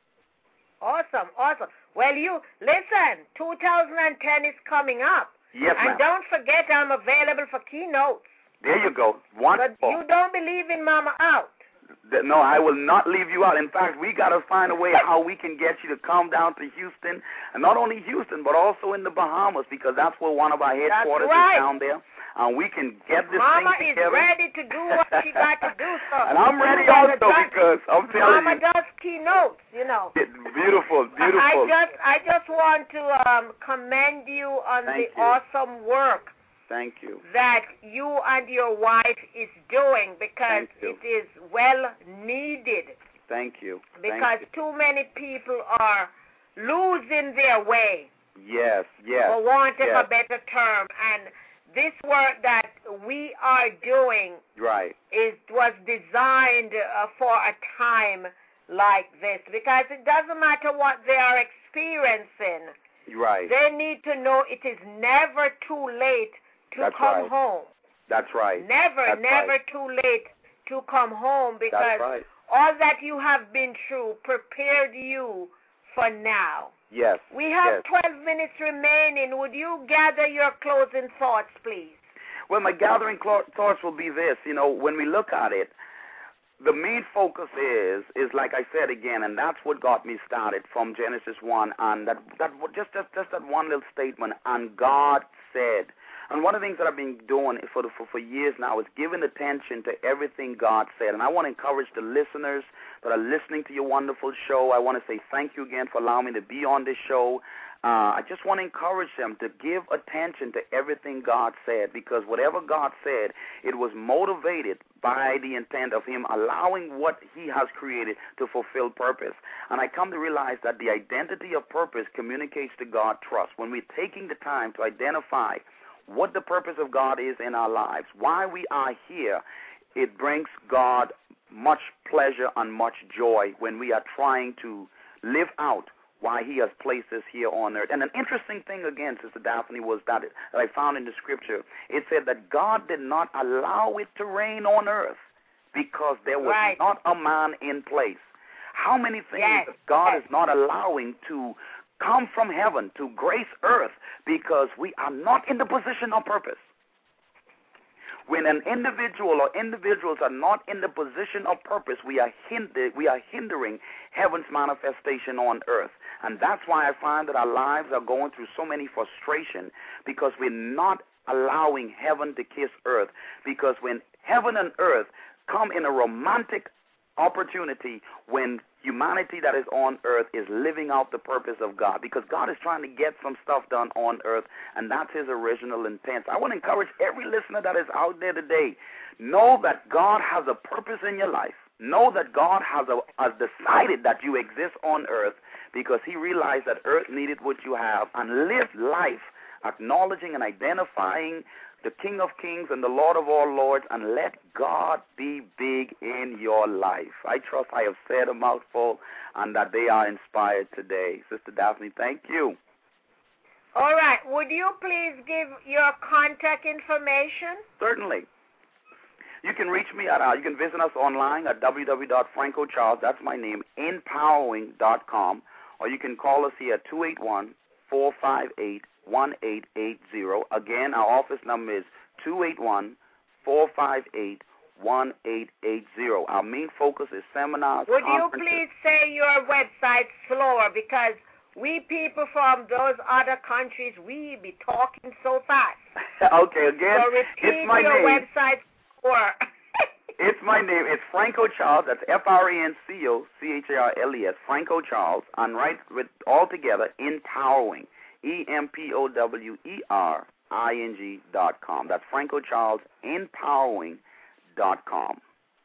Awesome, awesome. Well, you, listen, two thousand ten is coming up. Yes, and ma'am. don't forget I'm available for keynotes. There you go. Wonderful. But you don't believe in Mama out. No, I will not leave you out. In fact, we got to find a way how we can get you to come down to Houston, and not only Houston, but also in the Bahamas, because that's where one of our headquarters right. is down there. And we can get this Mama thing together. Mama is ready to do what she got to do, so. And I'm ready also, because I'm telling Mama you. Mama does keynotes, you know. Beautiful, beautiful. I just, I just want to um, commend you on Thank the you. awesome work Thank you. that you and your wife is doing, because it is well needed. Thank you. Because Thank you. too many people are losing their way. Yes, yes. For wanting yes. a better term. And this work that we are doing right. is was designed uh, for a time like this, because it doesn't matter what they are experiencing. Right. They need to know it is never too late to That's come right. home. That's right. Never, That's never right. too late to come home, because That's right. all that you have been through prepared you for now. Yes. We have yes. twelve minutes remaining. Would you gather your closing thoughts, please? Well, my gathering thoughts will be this. You know, when we look at it, the main focus is, is like I said again, and that's what got me started from Genesis one, and that, that just, just, just that one little statement, and God said. And one of the things that I've been doing for, the, for, for years now is giving attention to everything God said. And I want to encourage the listeners that are listening to your wonderful show. I want to say thank you again for allowing me to be on this show. Uh, I just want to encourage them to give attention to everything God said, because whatever God said, it was motivated by the intent of Him allowing what He has created to fulfill purpose. And I come to realize that the identity of purpose communicates to God trust. When we're taking the time to identify what the purpose of God is in our lives, why we are here, it brings God much pleasure and much joy when we are trying to live out why He has placed us here on earth. And an interesting thing, again, Sister Daphne, was that, it, that I found in the Scripture. It said that God did not allow it to rain on earth because there was right. not a man in place. How many things yes. that God yes. is not allowing to come from heaven to grace earth because we are not in the position of purpose. When an individual or individuals are not in the position of purpose, we are hinder, we are hindering heaven's manifestation on earth. And that's why I find that our lives are going through so many frustration, because we're not allowing heaven to kiss earth. Because when heaven and earth come in a romantic opportunity, when humanity that is on earth is living out the purpose of God, because God is trying to get some stuff done on earth, and that's His original intent. I want to encourage every listener that is out there today, know that God has a purpose in your life. Know that God has, a, has decided that you exist on earth because He realized that earth needed what you have, and live life acknowledging and identifying the King of Kings and the Lord of all lords, and let God be big in your life. I trust I have said a mouthful and that they are inspired today. Sister Daphne, thank you. All right. Would you please give your contact information? Certainly. You can reach me at, uh, you can visit us online at w w w dot franco charles, that's my name, empowering dot com, or you can call us here at two eight one, four five eight, one eight eight zero. Again, our office number is two eight one, four five eight, one eight eight zero. Our main focus is seminars, Would you conferences. please say your website slower, because we people from those other countries, we be talking so fast. Okay, again, so repeat it's my your name. website slower. It's my name. It's Franco Charles. That's F R A N C O C H A R L E S, Franco Charles. And right with all together, empowering, E M P O W E R I N G dot com. That's Franco Charles, empowering dot com.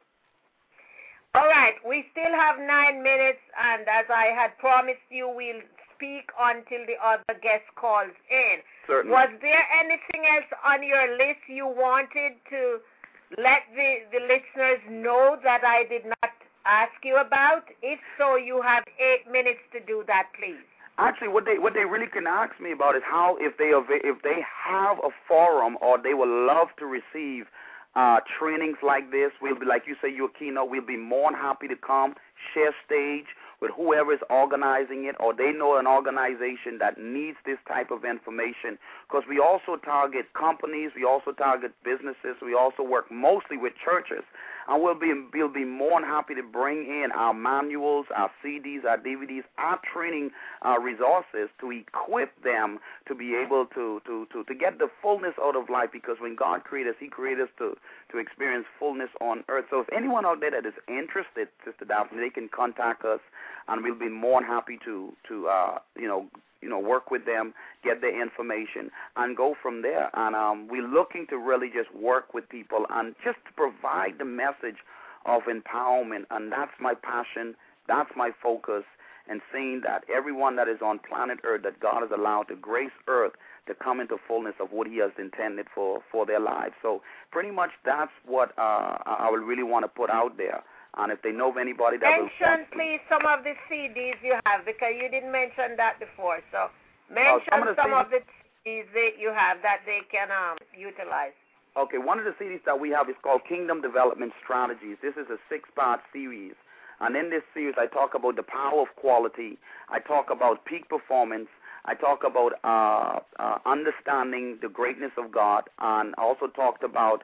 All right. We still have nine minutes, and as I had promised you, we'll speak until the other guest calls in. Certainly. Was there anything else on your list you wanted to let the, the listeners know that I did not ask you about? If so, you have eight minutes to do that, please. Actually, what they what they really can ask me about is how, if they if they have a forum or they would love to receive uh, trainings like this, we'll be, like you say, you're a keynote, we'll be more than happy to come, share stage with whoever is organizing it, or they know an organization that needs this type of information, because we also target companies, we also target businesses, we also work mostly with churches, and we'll be we'll be more than happy to bring in our manuals, our C Ds, our D V Ds, our training uh, resources to equip them to be able to, to, to, to get the fullness out of life, because when God created us, He created us to, to experience fullness on earth. So if anyone out there that is interested, Sister Daphne, they can contact us, and we'll be more than happy to to uh, you know you know work with them, get their information, and go from there. And um, we're looking to really just work with people and just to provide the message of empowerment. And that's my passion. That's my focus. And saying that everyone that is on planet Earth, that God has allowed to grace Earth to come into fullness of what He has intended for, for their lives. So pretty much that's what uh, I would really want to put out there. And if they know of anybody that mention, will please, some of the C Ds you have, because you didn't mention that before. So mention uh, some, of the, some of the C Ds that you have that they can um, utilize. Okay, one of the C Ds that we have is called Kingdom Development Strategies. This is a six-part series. And in this series, I talk about the power of quality. I talk about peak performance. I talk about uh, uh, understanding the greatness of God. And I also talked about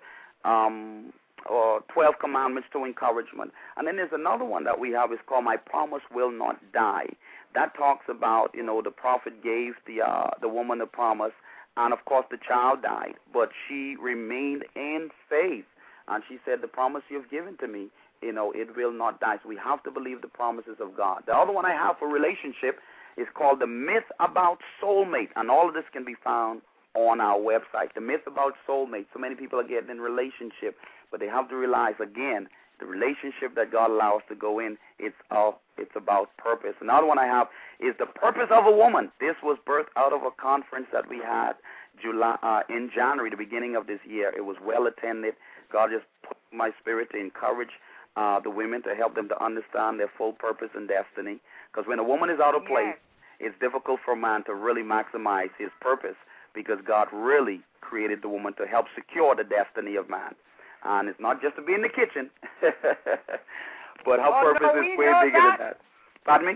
um, uh, twelve Commandments to Encouragement. And then there's another one that we have. It's called My Promise Will Not Die. That talks about, you know, the prophet gave the uh, the woman the promise. And, of course, the child died. But she remained in faith. And she said, the promise you've given to me, you know, it will not die. So we have to believe the promises of God. The other one I have for relationship is called The Myth About Soulmate, and all of this can be found on our website. The Myth About Soulmate. So many people are getting in relationship, but they have to realize, again, the relationship that God allows to go in, it's uh, it's about purpose. Another one I have is The Purpose of a Woman. This was birthed out of a conference that we had July uh, in January, the beginning of this year. It was well attended. God just put my spirit to encourage Uh, the women, to help them to understand their full purpose and destiny. Because when a woman is out of place, yes, it's difficult for a man to really maximize his purpose, because God really created the woman to help secure the destiny of man. And it's not just to be in the kitchen, but her oh, purpose no, is way that. bigger than that. Pardon me?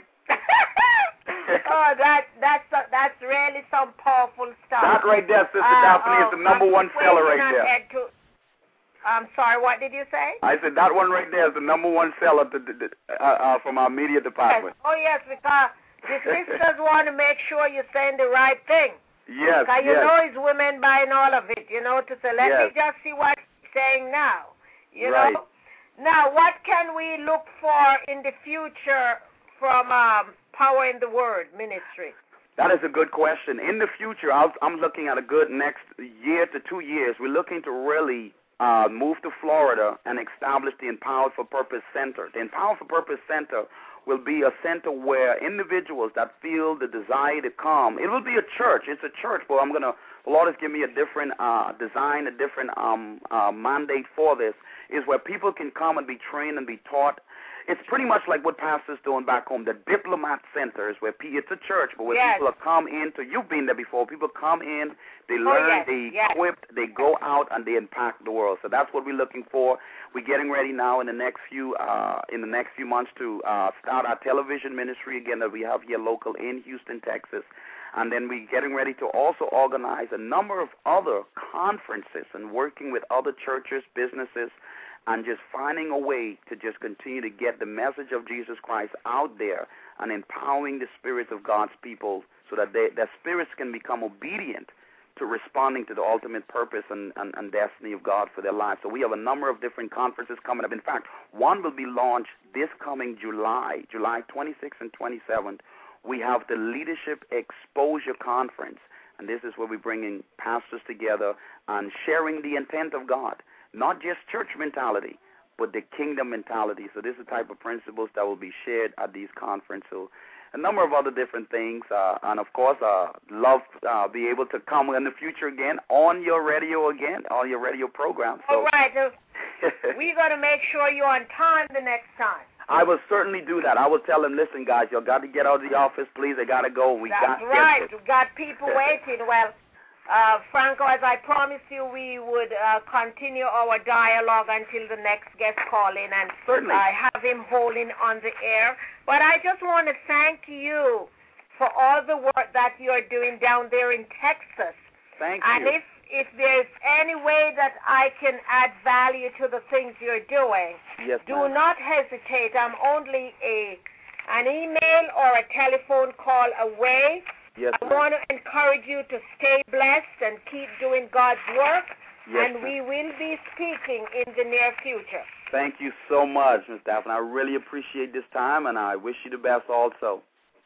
oh, that that's uh, that's really some powerful stuff. That right there, Sister uh, Daphne, uh, is the number one seller right there. To, I'm sorry, what did you say? I said that one right there is the number one seller to, to, to, uh, uh, from our media department. Yes. Oh, yes, because the sisters want to make sure you're saying the right thing. Yes, Because you yes. know it's women buying all of it, you know, to say, let yes. me just see what he's saying now. You right. know? Now, what can we look for in the future from um, Power in the Word ministry? That is a good question. In the future, I'll, I'm looking at a good next year to two years. We're looking to really Uh, move to Florida and establish the Empowered for Purpose Center. The Empowered for Purpose Center will be a center where individuals that feel the desire to come, it will be a church. It's a church where I'm going to the Lord has given me a different uh, design, a different um, uh, mandate for this, is where people can come and be trained and be taught. It's pretty much like what pastors doing back home. The Diplomat Center is where pe- it's a church, but where yes. people have come into. You've been there before. People come in, they oh, learn, yes, they yes. equipped, they go out, and they impact the world. So that's what we're looking for. We're getting ready now in the next few uh, in the next few months to uh, start our television ministry again that we have here local in Houston, Texas. And then we're getting ready to also organize a number of other conferences and working with other churches, businesses, and just finding a way to just continue to get the message of Jesus Christ out there and empowering the spirits of God's people so that they, their spirits can become obedient to responding to the ultimate purpose and, and, and destiny of God for their lives. So we have a number of different conferences coming up. In fact, one will be launched this coming July, July twenty-sixth and twenty-seventh. We have the Leadership Exposure Conference, and this is where we're bringing pastors together and sharing the intent of God, not just church mentality, but the kingdom mentality. So this is the type of principles that will be shared at these conferences. So a number of other different things, uh, and of course, uh, love uh, be able to come in the future again on your radio again, on your radio program. So. All right, uh, we got to make sure you're on time the next time. I will certainly do that. I will tell them, listen, guys, you got to get out of the office, please. I got to go. We That's got right. to We got people waiting. Well, uh, Franco, as I promised you, we would uh, continue our dialogue until the next guest call in, and certainly. I have him holding on the air. But I just want to thank you for all the work that you're doing down there in Texas. Thank and you. And if if there's any way that I can add value to the things you're doing, yes, do ma'am. not hesitate. I'm only a an email or a telephone call away. Yes, I ma'am. want to encourage you to stay blessed and keep doing God's work, yes, and ma'am. we will be speaking in the near future. Thank you so much, Miz Daphne. I really appreciate this time, and I wish you the best also.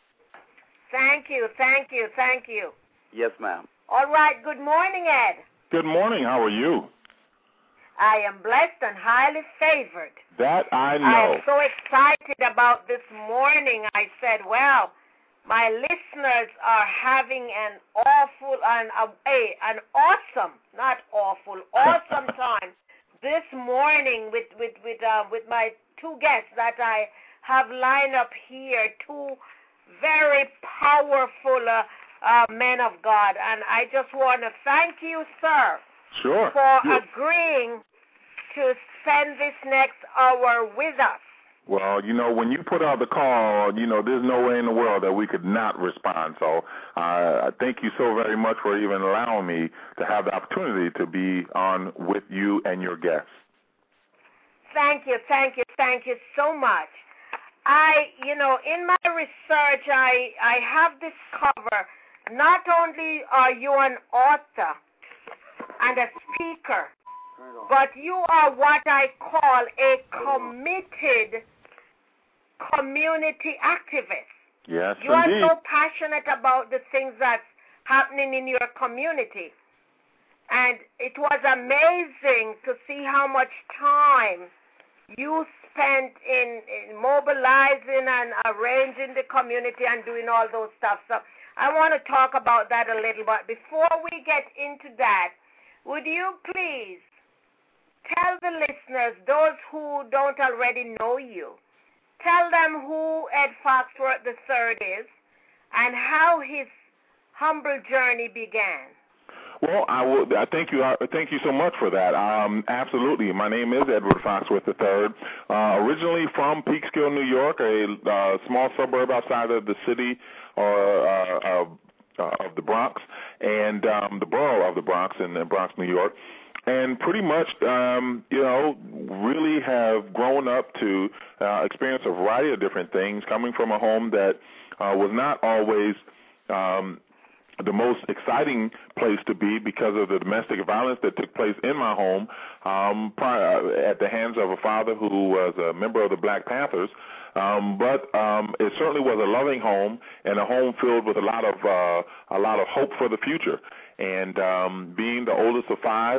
Thank you, thank you, thank you. Yes, ma'am. All right, good morning, Ed. Good morning. How are you? I am blessed and highly favored. That I know. I'm so excited about this morning. I said, well, my listeners are having an awful, an, uh, a, an awesome, not awful, awesome time this morning with, with, with, uh, with my two guests that I have lined up here, two very powerful uh, uh, men of God. And I just want to thank you, sir, sure. for yes. agreeing to spend this next hour with us. Well, you know, when you put out the call, you know, there's no way in the world that we could not respond. So uh, thank you so very much for even allowing me to have the opportunity to be on with you and your guests. Thank you, thank you, thank you so much. I, you know, in my research, I, I have discovered not only are you an author and a speaker, but you are what I call a committed community activist. Yes, you indeed. are so passionate about the things that's happening in your community. And it was amazing to see how much time you spent in, in mobilizing and arranging the community and doing all those stuff. So I want to talk about that a little bit. Before we get into that, would you please tell the listeners, those who don't already know you, tell them who Ed Foxworth the third is and how his humble journey began. Well, I will. I thank you. I thank you so much for that. Um, absolutely. My name is Edward Foxworth the third. Uh, originally from Peekskill, New York, a uh, small suburb outside of the city or uh, of, uh, of the Bronx, and um, the borough of the Bronx in the Bronx, New York. And pretty much, um, you know, really have grown up to uh, experience a variety of different things, coming from a home that uh, was not always um, the most exciting place to be because of the domestic violence that took place in my home um, prior, at the hands of a father who was a member of the Black Panthers. Um, but um, it certainly was a loving home and a home filled with a lot of uh, a lot of hope for the future. And um, being the oldest of five,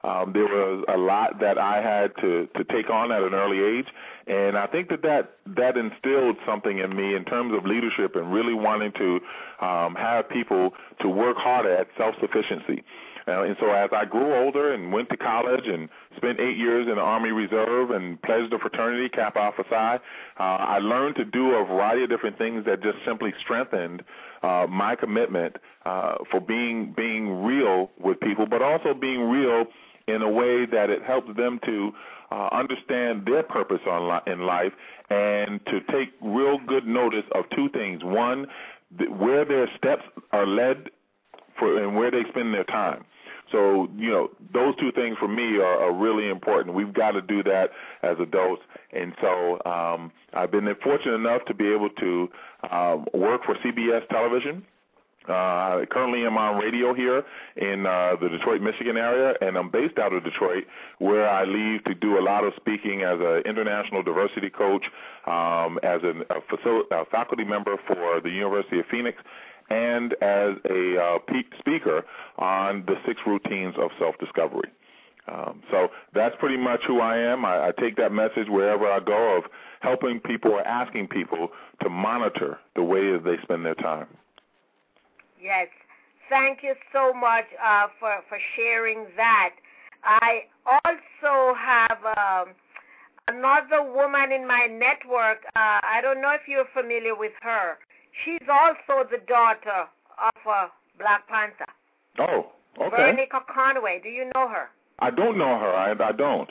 Um, there was a lot that I had to, to take on at an early age, and I think that, that that instilled something in me in terms of leadership and really wanting to um, have people to work harder at self-sufficiency. Uh, and so as I grew older and went to college and spent eight years in the Army Reserve and pledged a fraternity, Kappa Alpha Psi, uh, I learned to do a variety of different things that just simply strengthened uh, my commitment uh, for being being real with people, but also being real in a way that it helps them to uh, understand their purpose on li- in life and to take real good notice of two things. One, th- where their steps are led for and where they spend their time. So, you know, those two things for me are, are really important. We've got to do that as adults. And so um, I've been fortunate enough to be able to um, work for C B S Television. Uh, I currently am on radio here in uh, the Detroit, Michigan area, and I'm based out of Detroit, where I leave to do a lot of speaking as an international diversity coach, um, as an, a, facil- a faculty member for the University of Phoenix, and as a uh, pe- speaker on the six routines of self-discovery. Um, so that's pretty much who I am. I, I take that message wherever I go of helping people or asking people to monitor the way that they spend their time. Yes. Thank you so much uh, for, for sharing that. I also have um, another woman in my network. Uh, I don't know if you're familiar with her. She's also the daughter of a Black Panther. Oh, okay. Veronica Conway. Do you know her? I don't know her. I, I don't.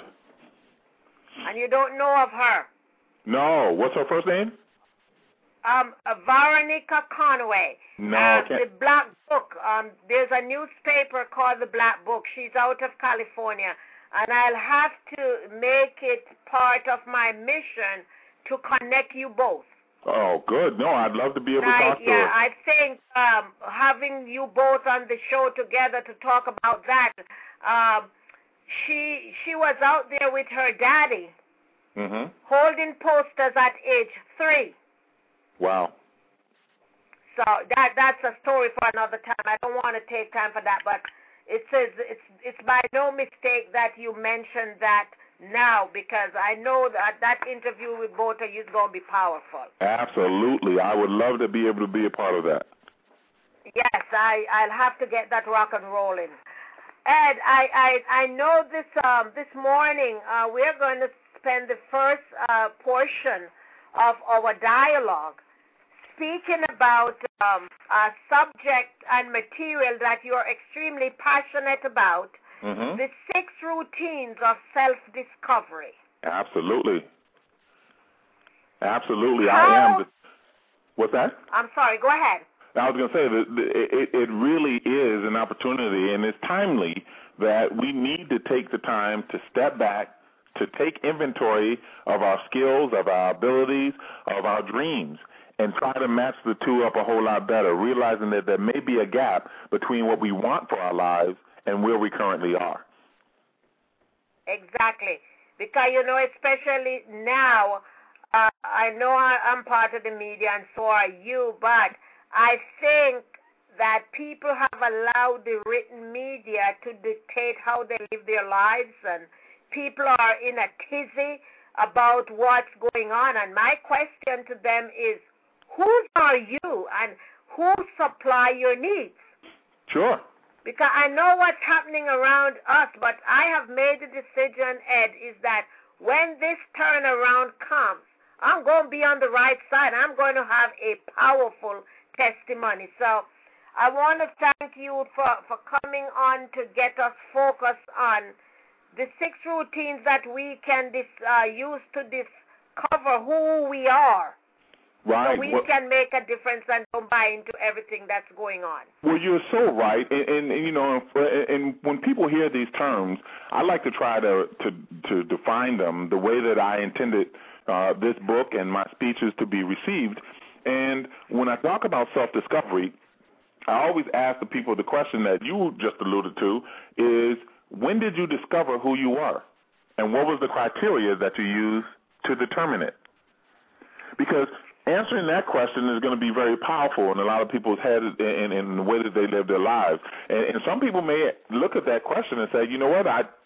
And you don't know of her? No. What's her first name? Um, uh, Veronica Conway. No, uh, okay. The Black Book. Um, there's a newspaper called The Black Book. She's out of California. And I'll have to make it part of my mission to connect you both. Oh, good. No, I'd love to be able I, to talk to yeah, her. I think um, having you both on the show together to talk about that, um, she she was out there with her daddy, mm-hmm. holding posters at age three. Wow. So that that's a story for another time. I don't want to take time for that, but it says it's it's by no mistake that you mentioned that now, because I know that that interview with both of you is going to be powerful. Absolutely. I would love to be able to be a part of that. Yes, I, I'll have to get that rock and rolling. Ed, I, I, I know this um, this morning uh, we're going to spend the first uh, portion of our dialogue speaking about um, a subject and material that you're extremely passionate about, mm-hmm. the six routines of self-discovery. Absolutely. Absolutely. How, I am. The, what's that? I'm sorry. Go ahead. I was going to say that it, it really is an opportunity, and it's timely that we need to take the time to step back, to take inventory of our skills, of our abilities, of our dreams, and try to match the two up a whole lot better, realizing that there may be a gap between what we want for our lives and where we currently are. Exactly. Because, you know, especially now, uh, I know I, I'm part of the media and so are you, but I think that people have allowed the written media to dictate how they live their lives, and people are in a tizzy about what's going on. And my question to them is, who are you and who supply your needs? Sure. Because I know what's happening around us, but I have made the decision, Ed, is that when this turnaround comes, I'm going to be on the right side. I'm going to have a powerful testimony. So I want to thank you for, for coming on to get us focused on the six routines that we can dis, uh, use to discover who we are. Right. So we well, can make a difference and don't buy into everything that's going on. Well, you're so right, and, and, and you know, and, and when people hear these terms, I like to try to to, to define them the way that I intended uh, this book and my speeches to be received. And when I talk about self-discovery, I always ask the people the question that you just alluded to is, when did you discover who you are, and what was the criteria that you used to determine it? Because answering that question is going to be very powerful in a lot of people's heads and in the way that they live their lives. And, and some people may look at that question and say, you know what, I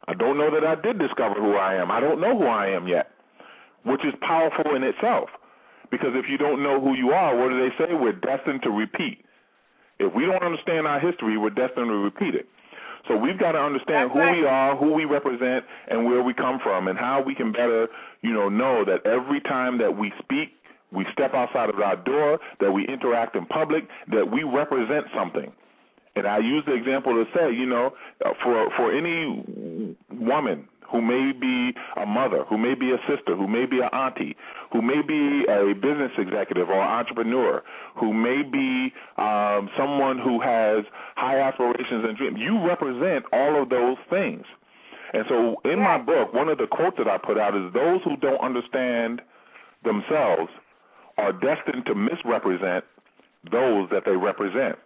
I don't know that I did discover who I am. I don't know who I am yet, which is powerful in itself. Because if you don't know who you are, what do they say? We're destined to repeat. If we don't understand our history, we're destined to repeat it. So we've got to understand That's who right. we are, who we represent, and where we come from, and how we can better, you know, know that every time that we speak, we step outside of our door, that we interact in public, that we represent something. And I use the example to say, you know, for for any woman who may be a mother, who may be a sister, who may be an auntie, who may be a business executive or entrepreneur, who may be um, someone who has high aspirations and dreams, you represent all of those things. And so in my book, one of the quotes that I put out is, those who don't understand themselves are destined to misrepresent those that they represent.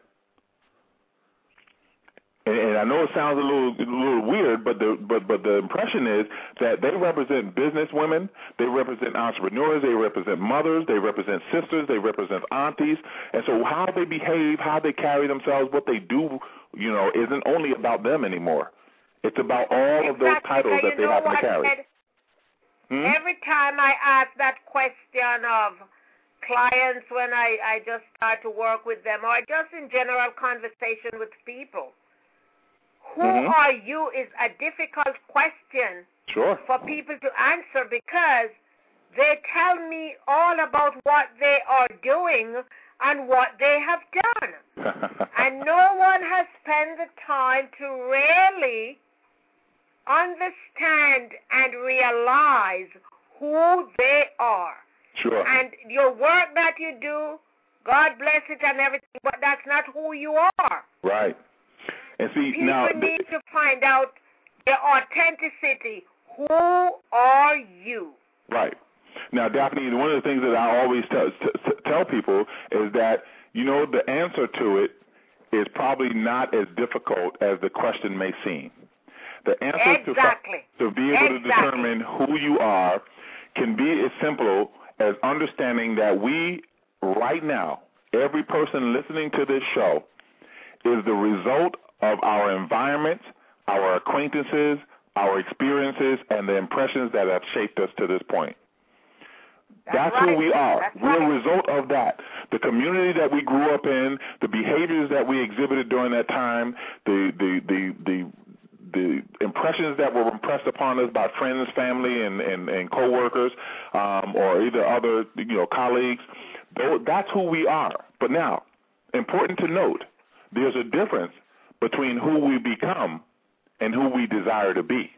And I know it sounds a little a little weird, but the but but the impression is that they represent business women, they represent entrepreneurs, they represent mothers, they represent sisters, they represent aunties, and so how they behave, how they carry themselves, what they do, you know, isn't only about them anymore. It's about all of those Exactly. titles You that they know happen to what, carry. Ed? Hmm? Every time I ask that question of clients when I, I just start to work with them, or just in general conversation with people, who Mm-hmm. are you is a difficult question Sure. for people to answer, because they tell me all about what they are doing and what they have done. And no one has spent the time to really understand and realize who they are. Sure. And your work that you do, God bless it and everything, but that's not who you are. Right. And see, People now, need to find out their authenticity. Who are you? Right. Now, Daphne, one of the things that I always tell, t- tell people is that, you know, the answer to it is probably not as difficult as the question may seem. The answer Exactly. to, to be able Exactly. to determine who you are can be as simple as understanding that we, right now, every person listening to this show, is the result of our environment, our acquaintances, our experiences, and the impressions that have shaped us to this point. That's, That's right. who we are. That's We're right. a result of that. The community that we grew up in, the behaviors that we exhibited during that time, the the the the, the impressions that were impressed upon us by friends, family, and and, and coworkers, um, or either other you know colleagues. That's who we are. But now, important to note, there's a difference between who we become and who we desire to be.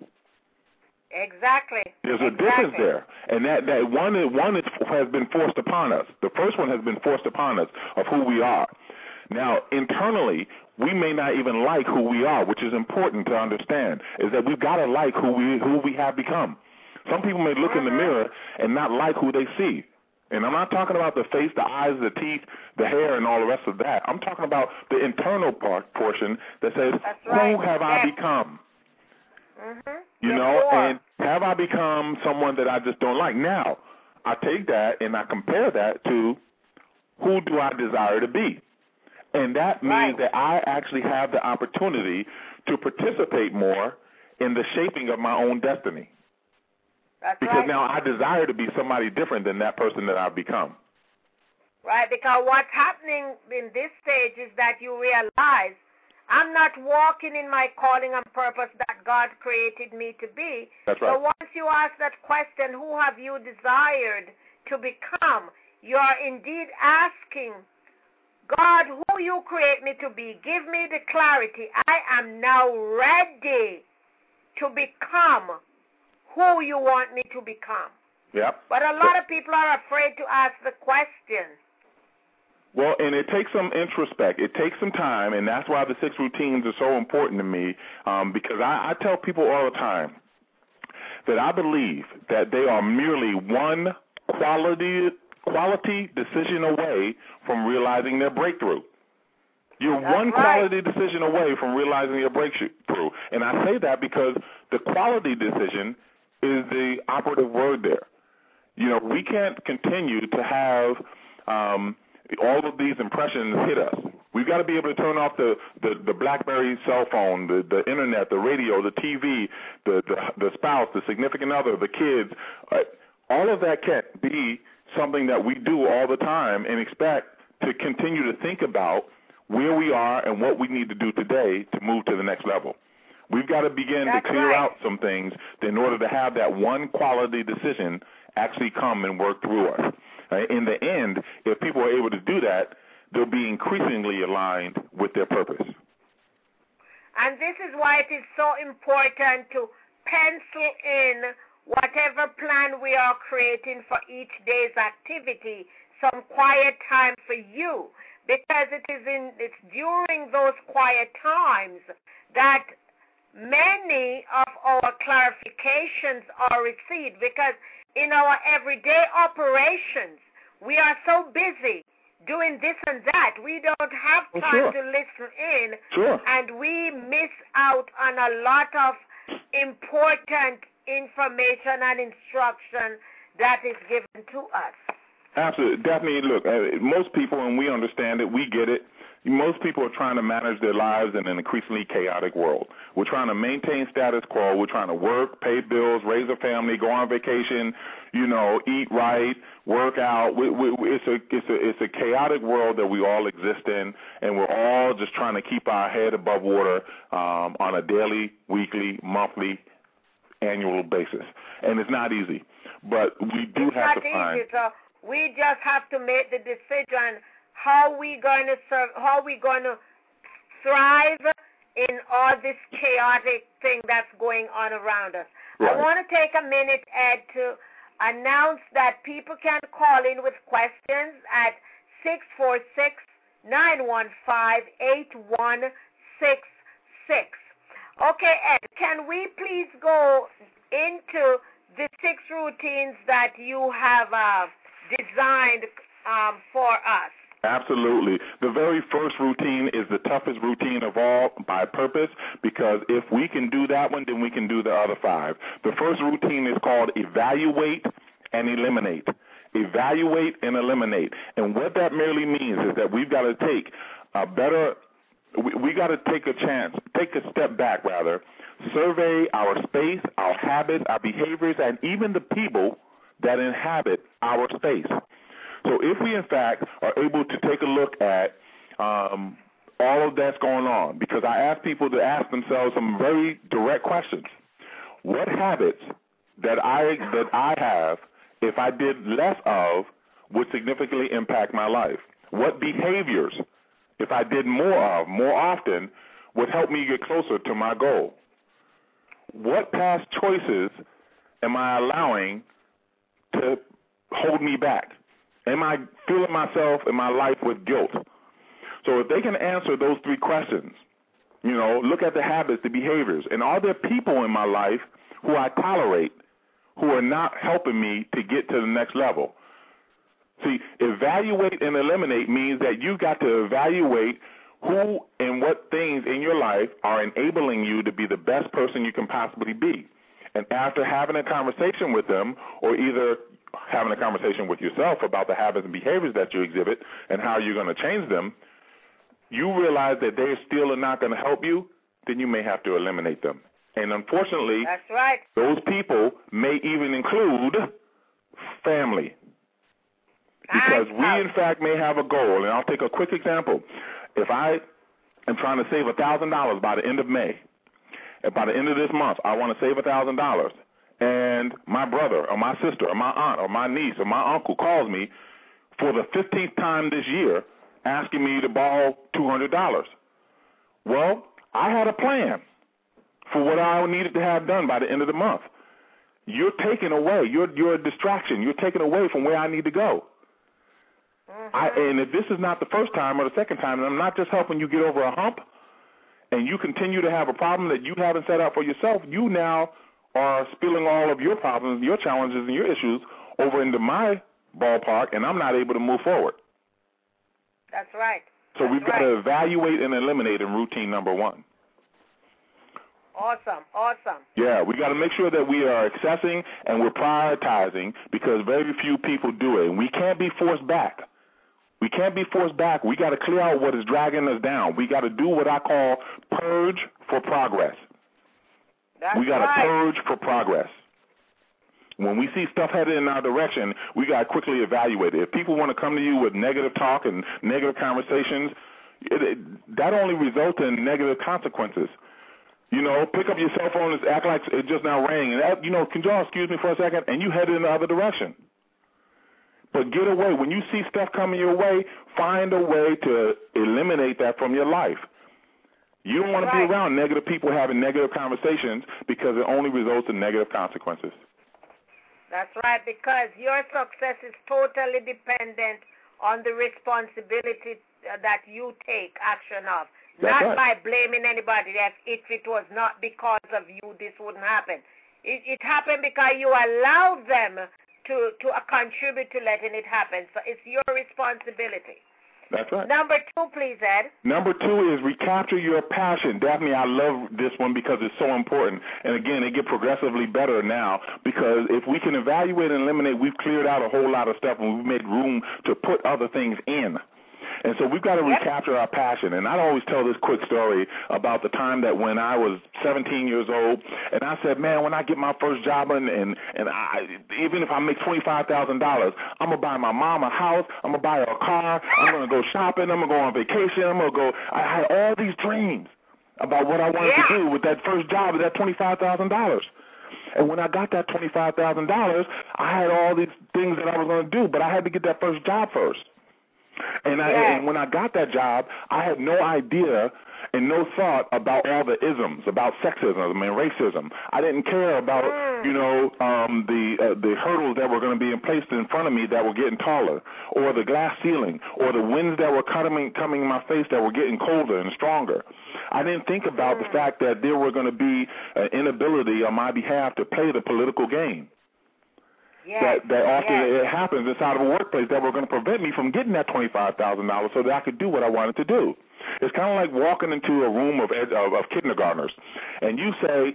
Exactly. There's a exactly. difference there, and that, that one is, one is, has been forced upon us. The first one has been forced upon us of who we are. Now, internally, we may not even like who we are, which is important to understand, is that we've got to like who we who we have become. Some people may look mm-hmm. in the mirror and not like who they see. And I'm not talking about the face, the eyes, the teeth, the hair, and all the rest of that. I'm talking about the internal part portion that says, That's right. who have yes. I become? Mm-hmm. You yes, know, you are. and have I become someone that I just don't like? Now, I take that and I compare that to who do I desire to be? And that means right. that I actually have the opportunity to participate more in the shaping of my own destiny. That's Because right. now I desire to be somebody different than that person that I've become. Right, because what's happening in this stage is that you realize I'm not walking in my calling and purpose that God created me to be. That's right. So once you ask that question, who have you desired to become, you're indeed asking, God, who you create me to be, give me the clarity. I am now ready to become who you want me to become. Yep. But a lot of people are afraid to ask the question. Well, and it takes some introspect. It takes some time, and that's why the six routines are so important to me, um, because I, I tell people all the time that I believe that they are merely one quality quality decision away from realizing their breakthrough. You're That's one right. quality decision away from realizing your breakthrough. And I say that because the quality decision is the operative word there. You know, we can't continue to have um, all of these impressions hit us. We've got to be able to turn off the, the, the BlackBerry cell phone, the, the internet, the radio, the T V, the, the, the spouse, the significant other, the kids. Uh, all of that can't be something that we do all the time and expect to continue to think about where we are and what we need to do today to move to the next level. We've got to begin That's to clear right. out some things in order to have that one quality decision actually come and work through us. Uh, in the end, if people are able to do that, they'll be increasingly aligned with their purpose. And this is why it is so important to pencil in whatever plan we are creating for each day's activity, some quiet time for you, because it is in it's during those quiet times that many of our clarifications are received, because in our everyday operations, we are so busy doing this and that. We don't have time oh, sure. to listen in, sure. and we miss out on a lot of important information and instruction that is given to us. Absolutely. Definitely, look, uh, most people, and we understand it, we get it, most people are trying to manage their lives in an increasingly chaotic world. We're trying to maintain status quo. We're trying to work, pay bills, raise a family, go on vacation, you know, eat right, work out. We, we, it's a it's a it's a chaotic world that we all exist in, and we're all just trying to keep our head above water um, on a daily, weekly, monthly, annual basis. And it's not easy, but we do it's have not to find. Easy, so we just have to make the decision. How we going to serve? How we going to thrive in all this chaotic thing that's going on around us? Right. I want to take a minute, Ed, to announce that people can call in with questions at six four six, nine one five, eight one six six. Okay, Ed, can we please go into the six routines that you have uh, designed um, for us? Absolutely. The very first routine is the toughest routine of all by purpose, because if we can do that one, then we can do the other five. The first routine is called evaluate and eliminate. Evaluate and eliminate. And what that merely means is that we've got to take a better, we, we got to take a chance, take a step back rather, survey our space, our habits, our behaviors, and even the people that inhabit our space. So if we, in fact, are able to take a look at um, all of that's going on, because I ask people to ask themselves some very direct questions. What habits that I that I have, if I did less of, would significantly impact my life? What behaviors, if I did more of, more often, would help me get closer to my goal? What past choices am I allowing to hold me back? Am I filling myself in my life with guilt? So if they can answer those three questions, you know, look at the habits, the behaviors, and are there people in my life who I tolerate who are not helping me to get to the next level? See, evaluate and eliminate means that you've got to evaluate who and what things in your life are enabling you to be the best person you can possibly be. And after having a conversation with them, or either having a conversation with yourself about the habits and behaviors that you exhibit and how you're going to change them, you realize that they still are not going to help you, then you may have to eliminate them. And unfortunately, that's right. Those people may even include family. Because we, in fact, may have a goal. And I'll take a quick example. If I am trying to save one thousand dollars by the end of May, and by the end of this month, I want to save one thousand dollars, and my brother or my sister or my aunt or my niece or my uncle calls me for the fifteenth time this year asking me to borrow two hundred dollars. Well, I had a plan for what I needed to have done by the end of the month. You're taking away. You're, you're a distraction. You're taking away from where I need to go. Mm-hmm. I, and if this is not the first time or the second time, and I'm not just helping you get over a hump, and you continue to have a problem that you haven't set out for yourself, you now are spilling all of your problems, your challenges, and your issues over into my ballpark, and I'm not able to move forward. That's right. So That's we've got right. to evaluate and eliminate in routine number one. Awesome, awesome. Yeah, we got to make sure that we are accessing and we're prioritizing, because very few people do it. And we can't be forced back. We can't be forced back. We got to clear out what is dragging us down. We got to do what I call purge for progress. That's we got to right. purge for progress. When we see stuff headed in our direction, we got to quickly evaluate it. If people want to come to you with negative talk and negative conversations, it, it, that only results in negative consequences. You know, pick up your cell phone and act like it just now rang. And, that, you know, can y'all excuse me for a second? And you headed in the other direction. But get away. When you see stuff coming your way, find a way to eliminate that from your life. You don't want to right. be around negative people having negative conversations because it only results in negative consequences. That's right, because your success is totally dependent on the responsibility that you take action of. That's not right. by blaming anybody that if it was not because of you, this wouldn't happen. It, it happened because you allowed them to, to uh, contribute to letting it happen. So it's your responsibility. That's right. Number two, please, Ed. Number two is recapture your passion. Daphne, I love this one because it's so important. And, again, it gets progressively better now because if we can evaluate and eliminate, we've cleared out a whole lot of stuff and we've made room to put other things in. And so we've got to yep. recapture our passion. And I always tell this quick story about the time that when I was seventeen years old, and I said, man, when I get my first job, and and, and I, even if I make twenty-five thousand dollars, I'm going to buy my mom a house, I'm going to buy her a car, I'm going to go shopping, I'm going to go on vacation, I'm going to go. I had all these dreams about what I wanted yeah. to do with that first job with that twenty-five thousand dollars. And when I got that twenty-five thousand dollars, I had all these things that I was going to do, but I had to get that first job first. And, I, yeah. and when I got that job, I had no idea and no thought about all the isms, about sexism and racism. I didn't care about, mm. you know, um, the uh, the hurdles that were going to be placed in front of me that were getting taller, or the glass ceiling, or the winds that were coming, coming in my face that were getting colder and stronger. I didn't think about mm. the fact that there were going to be an inability on my behalf to play the political game. Yes. That, that often yes. it happens inside of a workplace that were going to prevent me from getting that twenty-five thousand dollars so that I could do what I wanted to do. It's kind of like walking into a room of, of, of kindergartners, and you say,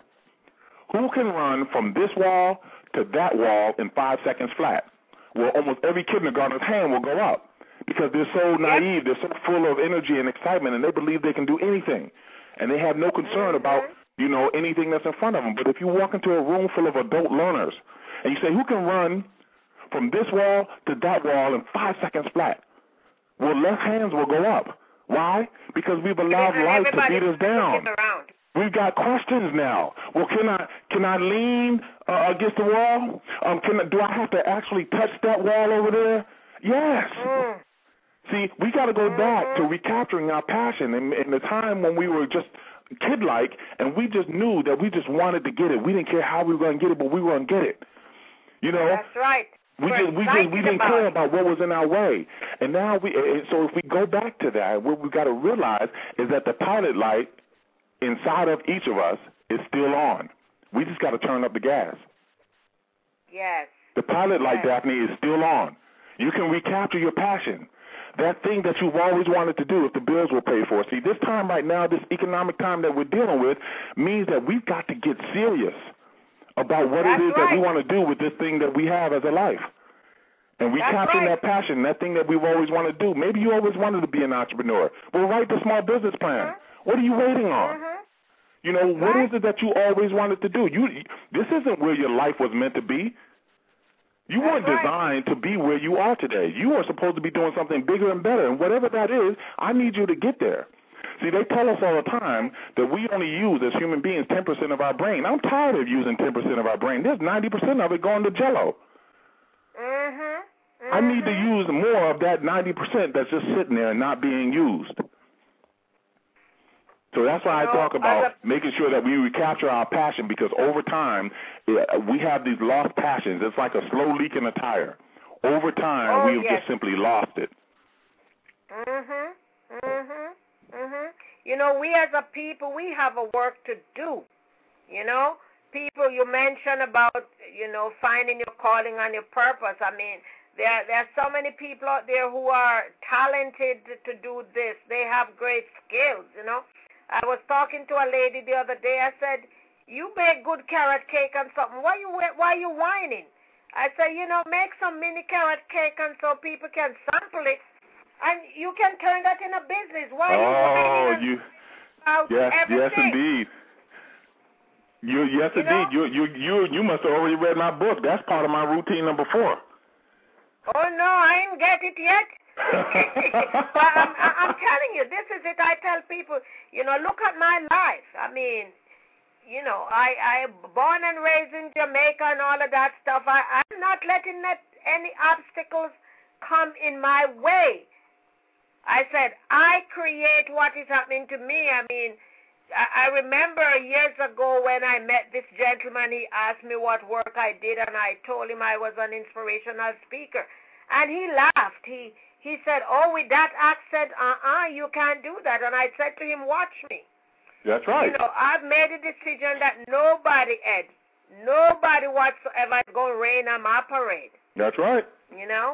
who can run from this wall to that wall in five seconds flat? Well, almost every kindergartner's hand will go up because they're so naive, they're so full of energy and excitement, and they believe they can do anything, and they have no concern mm-hmm. about, you know, anything that's in front of them. But if you walk into a room full of adult learners, and you say, who can run from this wall to that wall in five seconds flat? Well, less hands will go up. Why? Because we've allowed life to beat us down. We've got questions now. Well, can I can I lean uh, against the wall? Um, can I, do I have to actually touch that wall over there? Yes. Mm. See, we got to go mm-hmm. back to recapturing our passion in, in the time when we were just kid-like, and we just knew that we just wanted to get it. We didn't care how we were going to get it, but we were going to get it. You know, that's right. We We're just we just we didn't about care it. about what was in our way, and now we. And so if we go back to that, what we've got to realize is that the pilot light inside of each of us is still on. We just got to turn up the gas. Yes. The pilot light, yes. Daphne, is still on. You can recapture your passion. That thing that you've always wanted to do if the bills were paid for. See, this time right now, this economic time that we're dealing with means that we've got to get serious about what That's it is right. that we want to do with this thing that we have as a life. And recapturing right. that passion, that thing that we've always wanted to do. Maybe you always wanted to be an entrepreneur. Well, write the small business plan. Mm-hmm. What are you waiting on? Mm-hmm. You know, what right. is it that you always wanted to do? You, This isn't where your life was meant to be. You That's weren't right. designed to be where you are today. You are supposed to be doing something bigger and better, and whatever that is, I need you to get there. See, they tell us all the time that we only use, as human beings, ten percent of our brain. I'm tired of using ten percent of our brain. There's ninety percent of it going to Jell-O. Mm-hmm. Mm-hmm. I need to use more of that ninety percent that's just sitting there and not being used. So that's why I talk about making sure that we recapture our passion, because over time, we have these lost passions. It's like a slow leak in a tire. Over time, oh, we've yes. just simply lost it. Mhm. Mhm. Mhm. You know, we as a people, we have a work to do. You know, people, you mentioned about, you know, finding your calling and your purpose. I mean, there there are so many people out there who are talented to do this. They have great skills, you know. I was talking to a lady the other day. I said, "You bake good carrot cake and something. Why you why you whining?" I said, "You know, make some mini carrot cake and so people can sample it And you can turn that in a business. Why oh, are you you, about yes, everything? yes, indeed. You, yes, you indeed. Know? You, you, you, you must have already read my book. That's part of my routine number four. Oh no, I ain't get it yet. But I'm, I'm telling you, this is it. I tell people, you know, look at my life. I mean, you know, I I born and raised in Jamaica and all of that stuff. I I'm not letting that any obstacles come in my way. I said I create what is happening to me. I mean, I, I remember years ago when I met this gentleman. He asked me what work I did, and I told him I was an inspirational speaker, and he laughed. He He said, oh, with that accent, uh-uh, you can't do that. And I said to him, watch me. That's right. You know, I've made a decision that nobody, Ed, nobody whatsoever is going to rain on my parade. That's right. You know?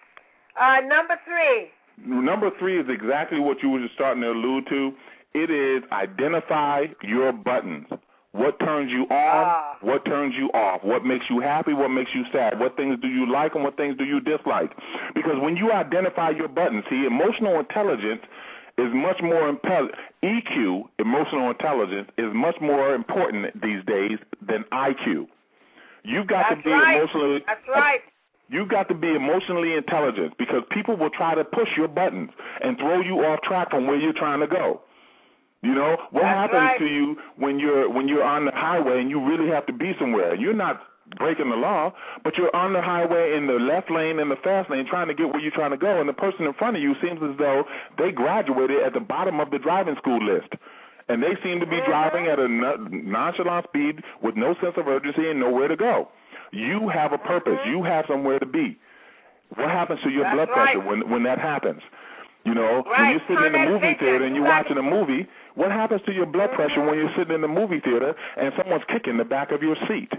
Uh, number three. Number three is exactly what you were just starting to allude to. It is identify your buttons. What turns you on, Ah. what turns you off, what makes you happy, what makes you sad, what things do you like and what things do you dislike. Because when you identify your buttons, see, emotional intelligence is much more impel- E Q, emotional intelligence, is much more important these days than I Q. You've got That's to be right. emotionally That's right. You've got to be emotionally intelligent because people will try to push your buttons and throw you off track from where you're trying to go. You know, what That's happens right. to you when you're when you're on the highway and you really have to be somewhere? You're not breaking the law, but you're on the highway in the left lane and the fast lane trying to get where you're trying to go, and the person in front of you seems as though they graduated at the bottom of the driving school list. And they seem to be Mm-hmm. driving at a nonchalant speed with no sense of urgency and nowhere to go. You have a purpose. Mm-hmm. You have somewhere to be. What happens to your That's blood right. pressure when when that happens? You know, Right. when you're sitting in the Tunnel movie vision. theater and You you're got watching a movie, what happens to your blood pressure when you're sitting in the movie theater and someone's kicking the back of your seat?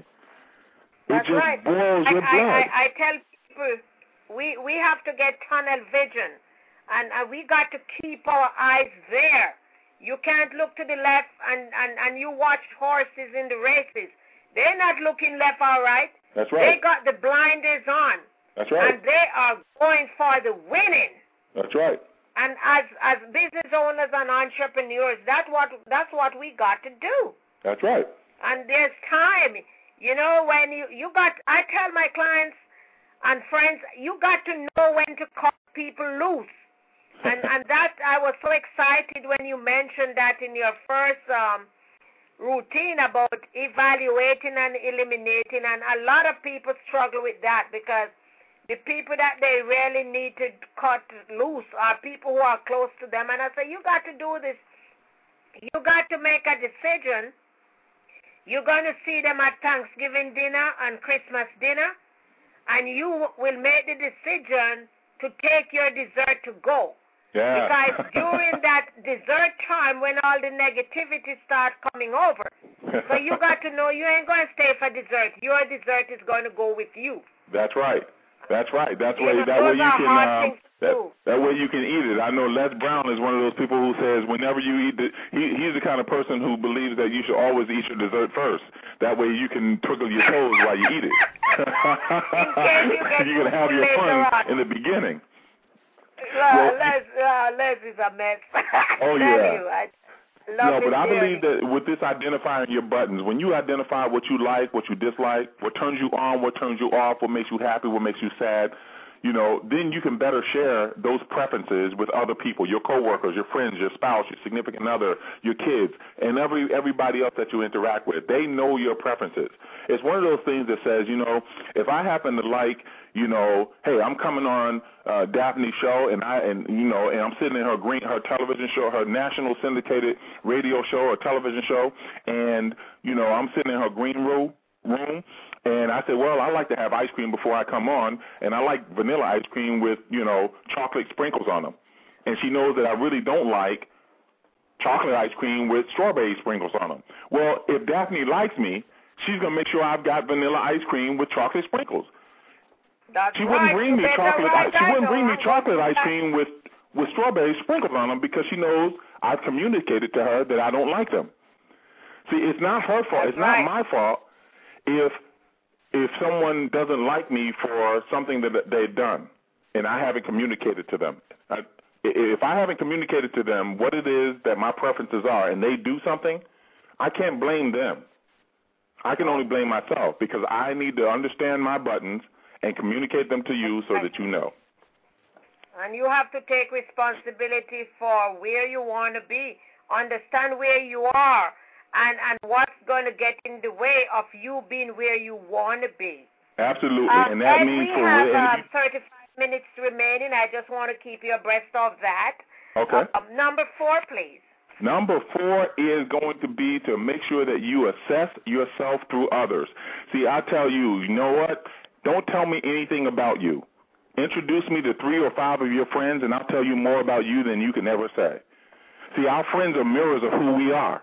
That's it just right. boils I, your I, blood. I, I tell people we we have to get tunnel vision, and uh, we got to keep our eyes there. You can't look to the left, and, and, and you watch horses in the races. They're not looking left or right. That's right. They got the blinders on. That's right. And they are going for the winning. That's right. And as as business owners and entrepreneurs, that's what that's what we got to do. That's right. And there's time. You know, when you, you got, I tell my clients and friends, you got to know when to cut people loose. And and that, I was so excited when you mentioned that in your first um, routine about evaluating and eliminating. And a lot of people struggle with that because the people that they really need to cut loose are people who are close to them. And I say, you got to do this. You got to make a decision. You're going to see them at Thanksgiving dinner and Christmas dinner, and you will make the decision to take your dessert to go. Yeah. Because during that dessert time when all the negativity starts coming over, so you got to know you ain't going to stay for dessert. Your dessert is going to go with you. That's right. That's right. That's You way know, that way those you are can hard um, things to that, do. that way you can eat it. I know Les Brown is one of those people who says whenever you eat the he he's the kind of person who believes that you should always eat your dessert first. That way you can twiddle your toes while you eat it. In case you get you can have your later fun on. in the beginning. Uh, Well, Les, uh, Les is a mess. Oh, Tell yeah. You, I love No, his but I journey. believe that with this identifying your buttons, when you identify what you like, what you dislike, what turns you on, what turns you off, what makes you happy, what makes you sad, you know, then you can better share those preferences with other people, your coworkers, your friends, your spouse, your significant other, your kids, and every everybody else that you interact with. They know your preferences. It's one of those things that says, you know, if I happen to like, you know, hey, I'm coming on uh, Daphne's show, and I, and you know, and I'm sitting in her green, her television show, her national syndicated radio show or television show, and you know, I'm sitting in her green room, room, and I said, well, I like to have ice cream before I come on, and I like vanilla ice cream with, you know, chocolate sprinkles on them, and she knows that I really don't like chocolate ice cream with strawberry sprinkles on them. Well, if Daphne likes me, she's gonna make sure I've got vanilla ice cream with chocolate sprinkles. That's She right. wouldn't bring You me better chocolate. write She that wouldn't bring me down. chocolate ice cream with with strawberry sprinkles on them because she knows I've communicated to her that I don't like them. See, it's not her fault. That's It's right. not my fault if if someone doesn't like me for something that they've done. and I haven't communicated to them. I, if I haven't communicated to them what it is that my preferences are and they do something, I can't blame them. I can only blame myself because I need to understand my buttons and communicate them to you so that you know. And you have to take responsibility for where you want to be. Understand where you are and, and what's going to get in the way of you being where you want to be. Absolutely. Uh, and that and means we for have real. uh, thirty-five minutes remaining. I just want to keep you abreast of that. Okay. Uh, number four, please. Number four is going to be to make sure that you assess yourself through others. See, I tell you, you know what? Don't tell me anything about you. Introduce me to three or five of your friends, and I'll tell you more about you than you can ever say. See, our friends are mirrors of who we are.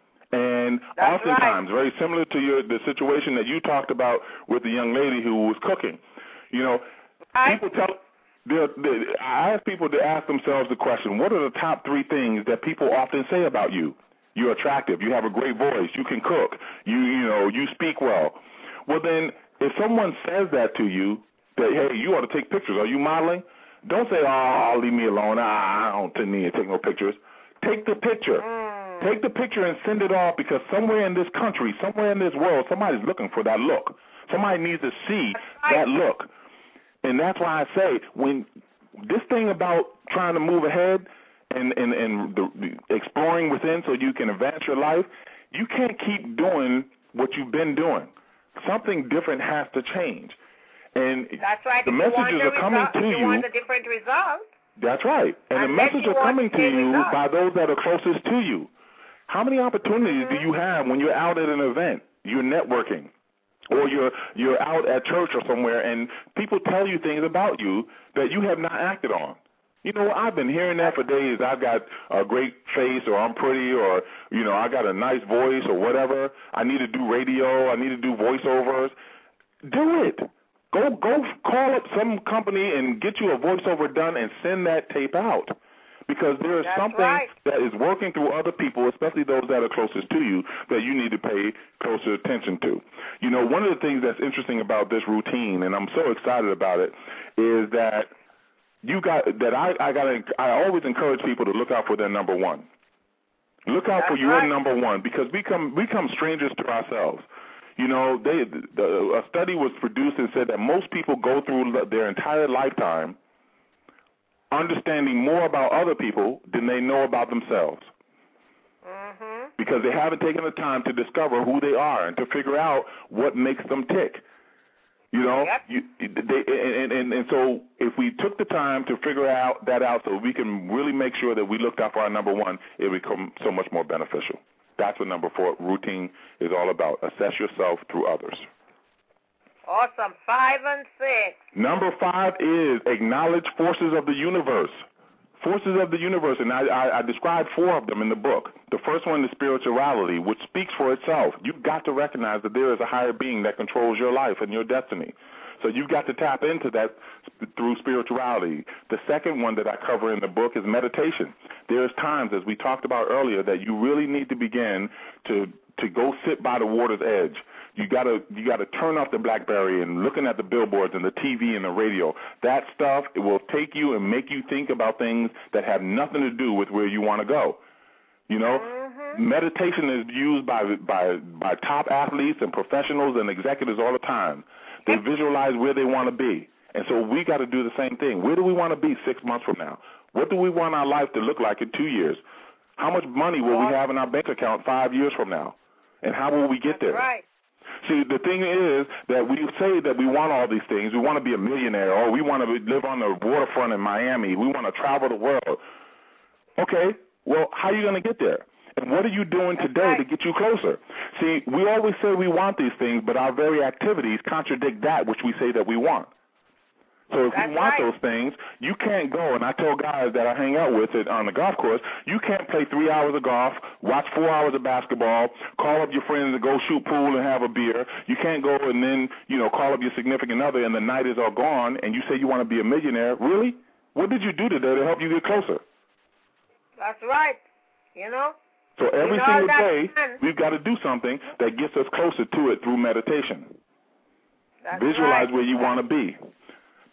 And That's oftentimes, right. very similar to your, the situation that you talked about with the young lady who was cooking, you know, Right. people tell They're, they're, I ask people to ask themselves the question, what are the top three things that people often say about you? You're attractive. You have a great voice. You can cook. You, you know, you speak well. Well, then, if someone says that to you, that, hey, you ought to take pictures. Are you modeling? Don't say, oh, leave me alone. I don't need to take no pictures. Take the picture. Mm. Take the picture and send it off because somewhere in this country, somewhere in this world, somebody's looking for that look. Somebody needs to see that look. And that's why I say, when this thing about trying to move ahead and, and, and the, the exploring within so you can advance your life, you can't keep doing what you've been doing. Something different has to change. And that's right. the if messages the are coming result, to you. you. want a different result. That's right. And the Unless messages you are want coming the to same you result. by those that are closest to you. How many opportunities Mm-hmm. do you have when you're out at an event, you're networking, or you're you're out at church or somewhere, and people tell you things about you that you have not acted on? You know, I've been hearing that for days. I've got a great face, or I'm pretty, or, you know, I got a nice voice, or whatever. I need to do radio. I need to do voiceovers. Do it. Go go call up some company and get you a voiceover done and send that tape out. Because there is That's something right. that is working through other people, especially those that are closest to you, that you need to pay closer attention to. You know, one of the things that's interesting about this routine, and I'm so excited about it, is that you got that I I got I always encourage people to look out for their number one. Look out That's for your right. number one, because we come we come strangers to ourselves. You know, they the, a study was produced and said that most people go through their entire lifetime understanding more about other people than they know about themselves. Mm-hmm. Because they haven't taken the time to discover who they are and to figure out what makes them tick. You know, Yep. you, they, and, and, and so if we took the time to figure out that out so we can really make sure that we looked out for our number one, it would become so much more beneficial. That's what number four routine is all about. Assess yourself through others. Awesome. Five and six. Number five is acknowledge forces of the universe. Forces of the universe, and I, I, I described four of them in the book. The first one is spirituality, which speaks for itself. You've got to recognize that there is a higher being that controls your life and your destiny. So you've got to tap into that through spirituality. The second one that I cover in the book is meditation. There's times, as we talked about earlier, that you really need to begin to to go sit by the water's edge. You gotta you gotta turn off the BlackBerry and looking at the billboards and the T V and the radio. That stuff, it will take you and make you think about things that have nothing to do with where you want to go. You know, Mm-hmm. meditation is used by by by top athletes and professionals and executives all the time. They visualize where they want to be, and so we got to do the same thing. Where do we want to be six months from now? What do we want our life to look like in two years? How much money will we have in our bank account five years from now? And how will we get there? That's right. See, the thing is that we say that we want all these things. We want to be a millionaire, or we want to live on the waterfront in Miami. We want to travel the world. Okay, well, how are you going to get there? And what are you doing That's today right. to get you closer? See, we always say we want these things, but our very activities contradict that which we say that we want. So if That's you want right. those things, you can't go, and I tell guys that I hang out with it on the golf course, you can't play three hours of golf, watch four hours of basketball, call up your friends and go shoot pool and have a beer. You can't go and then, you know, call up your significant other and the night is all gone and you say you want to be a millionaire. Really? What did you do today to help you get closer? That's right. You know? So every You know single that day, man. we've got to do something that gets us closer to it through meditation. That's Visualize right. where you want to be.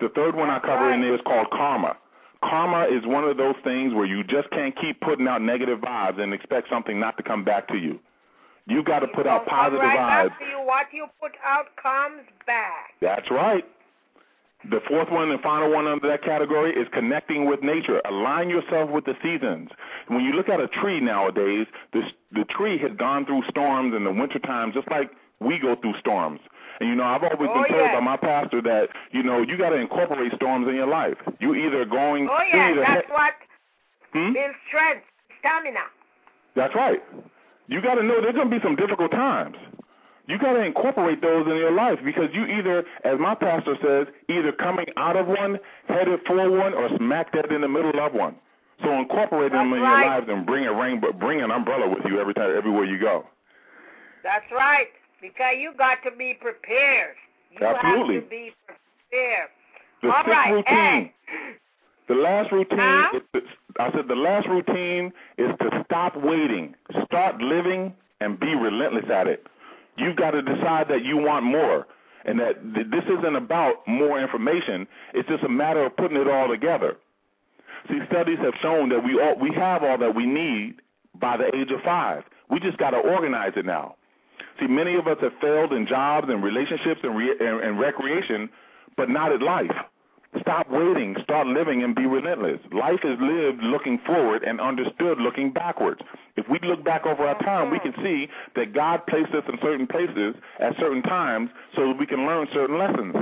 The third one I cover right. in there is called karma. Karma is one of those things where you just can't keep putting out negative vibes and expect something not to come back to you. You got to put out positive right vibes. Back to you. What you put out comes back. That's right. The fourth one and final one under that category is connecting with nature. Align yourself with the seasons. When you look at a tree nowadays, the, the tree has gone through storms in the wintertime just like we go through storms. And, you know, I've always oh, been told yes. by my pastor that, you know, you got to incorporate storms in your life. You either going... Oh, yeah, either that's he- what hmm? builds strength, stamina. That's right. You got to know there's going to be some difficult times. You got to incorporate those in your life because you either, as my pastor says, either coming out of one, headed for one, or smack dead in the middle of one. So incorporate That's them in right. your lives and bring a rainbow, bring an umbrella with you every time, everywhere you go. That's right, because you got to be prepared. You Absolutely. have to be prepared. The All sixth right, routine. Ed. The last routine. Huh? Is to, I said the last routine is to stop waiting, start living, and be relentless at it. You've got to decide that you want more and that th- this isn't about more information. It's just a matter of putting it all together. See, studies have shown that we all, we have all that we need by the age of five. We just got to organize it now. See, many of us have failed in jobs and relationships and, re- and, and recreation, but not at life. Stop waiting, start living, and be relentless. Life is lived looking forward and understood looking backwards. If we look back over our time, we can see that God placed us in certain places at certain times so that we can learn certain lessons.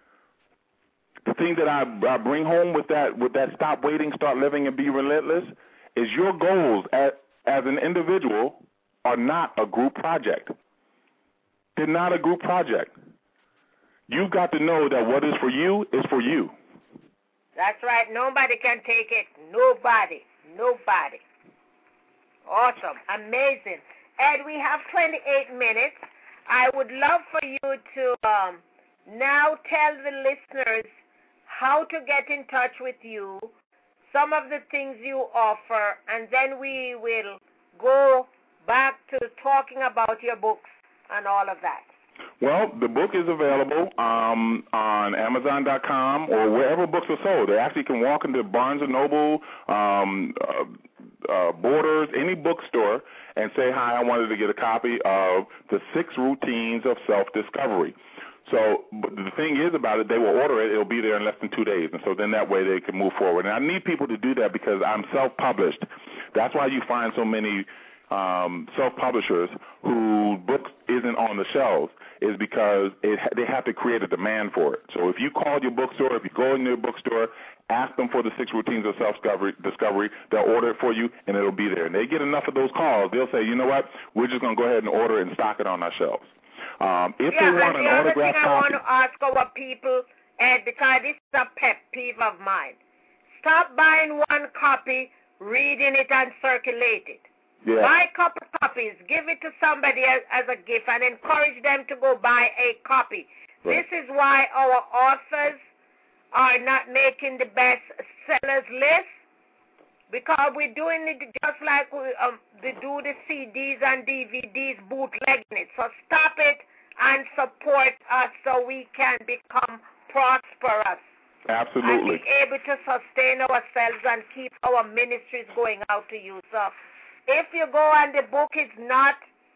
The thing that I, I bring home with that, with that stop waiting, start living, and be relentless is your goals as, as an individual are not a group project. They're not a group project. You've got to know that what is for you is for you. That's right. Nobody can take it. Nobody. Nobody. Awesome. Amazing. Ed, we have twenty-eight minutes. I would love for you to um, now tell the listeners how to get in touch with you, some of the things you offer, and then we will go back to talking about your books and all of that. Well, the book is available um, on Amazon dot com or wherever books are sold. They actually can walk into Barnes and Noble, um, uh, uh, Borders, any bookstore, and say, hi, I wanted to get a copy of The Six Routines of Self-Discovery. So but the thing is about it, they will order it. It'll be there in less than two days. And so then that way they can move forward. And I need people to do that because I'm self-published. That's why you find so many um, self-publishers whose book isn't on the shelves, is because it, they have to create a demand for it. So if you call your bookstore, if you go in their bookstore, ask them for the six routines of self-discovery, discovery, they'll order it for you, and it'll be there. And they get enough of those calls, they'll say, you know what, we're just going to go ahead and order it and stock it on our shelves. Um, if yeah, they want and an the other autograph thing copy, I want to ask our people, Ed, because this is a pet peeve of mine, stop buying one copy, reading it, and circulate it. yeah. Buy a couple copies, give it to somebody as, as a gift, and encourage them to go buy a copy. Right. This is why our authors are not making the best sellers list, because we're doing it just like we, um, they do the C Ds and D V Ds, bootlegging it. So stop it and support us so we can become prosperous. Absolutely. And be able to sustain ourselves and keep our ministries going out to you. So if you go and the book is not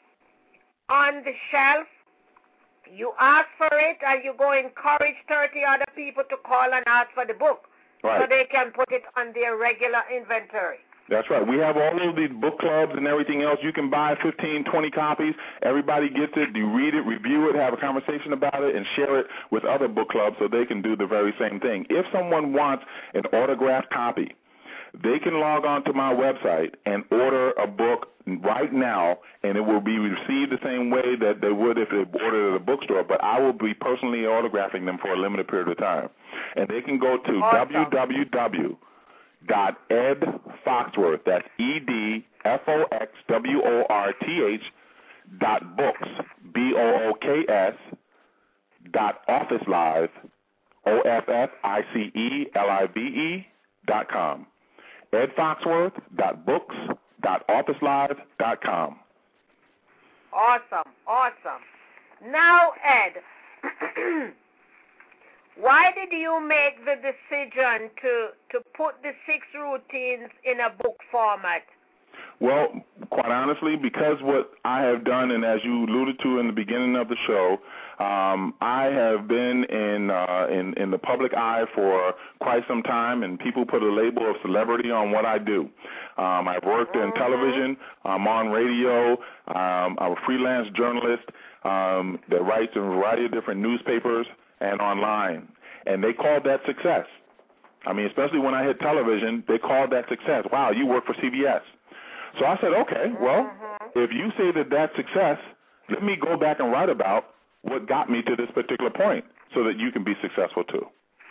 on the shelf, you ask for it and you go encourage thirty other people to call and ask for the book. Right. So they can put it on their regular inventory. That's right. We have all of these book clubs and everything else. You can buy fifteen, twenty copies. Everybody gets it. You read it, review it, have a conversation about it, and share it with other book clubs so they can do the very same thing. If someone wants an autographed copy, they can log on to my website and order a book right now, and it will be received the same way that they would if they ordered at a bookstore, but I will be personally autographing them for a limited period of time. And they can go to awesome. w w w dot ed foxworth, that's E D F O X W O R T H dot books, B O O K S, dot office live, O F F I C E L I V E, dot com. ed foxworth dot books dot office live dot com. Awesome, awesome. Now, Ed, why did you make the decision to, to put the six routines in a book format? Well, quite honestly, because what I have done, and as you alluded to in the beginning of the show, um, I have been in, uh, in in the public eye for quite some time, and people put a label of celebrity on what I do. Um, I've worked in television, I'm on radio, um, I'm a freelance journalist um, that writes in a variety of different newspapers and online, and they called that success. I mean, especially when I hit television, they called that success. Wow, you work for C B S. So I said, okay, well, mm-hmm. if you say that that's success, let me go back and write about what got me to this particular point so that you can be successful too.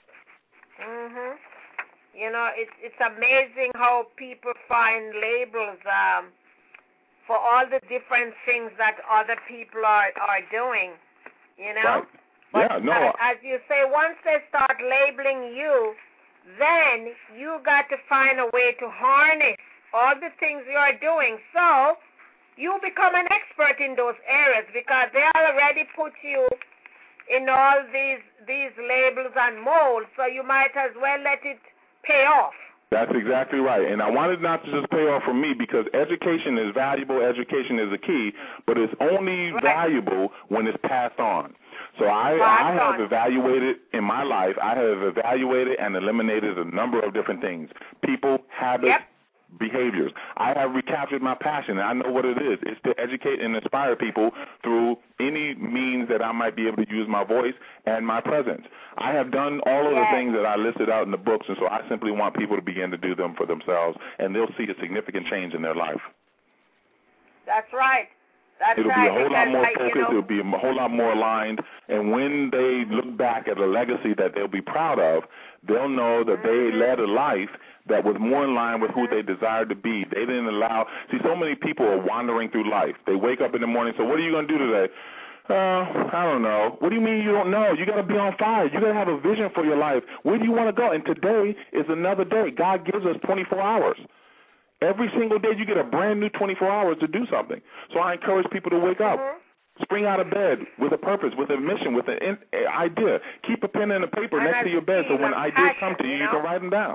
Mhm. You know, it's it's amazing how people find labels um, for all the different things that other people are, are doing, you know? Right. But yeah, no. as you say, once they start labeling you, then you got to find a way to harness all the things you are doing, so you become an expert in those areas because they already put you in all these these labels and molds, so you might as well let it pay off. That's exactly right, and I wanted not to just pay off for me because education is valuable, education is a key, but it's only right. valuable when it's passed on. So I, I have on. evaluated in my life, I have evaluated and eliminated a number of different things, people, habits, yep. behaviors. I have recaptured my passion, and I know what it is. It's to educate and inspire people through any means that I might be able to use my voice and my presence. I have done all of yes. the things that I listed out in the books, and so I simply want people to begin to do them for themselves, and they'll see a significant change in their life. That's right. That's It'll right, be a whole lot more I, focused. You know, It'll be a whole lot more aligned. And when they look back at a legacy that they'll be proud of, they'll know that mm-hmm. they led a life that was more in line with who they desired to be. They didn't allow – see, so many people are wandering through life. They wake up in the morning, so what are you going to do today? Uh, I don't know. What do you mean you don't know? You got to be on fire. You got to have a vision for your life. Where do you want to go? And today is another day. God gives us twenty-four hours. Every single day you get a brand new twenty-four hours to do something. So I encourage people to wake up. Mm-hmm. Spring out of bed with a purpose, with a mission, with an in, an idea. Keep a pen and a paper and next to your bed so when ideas passion, come to you, you, know? you can write them down.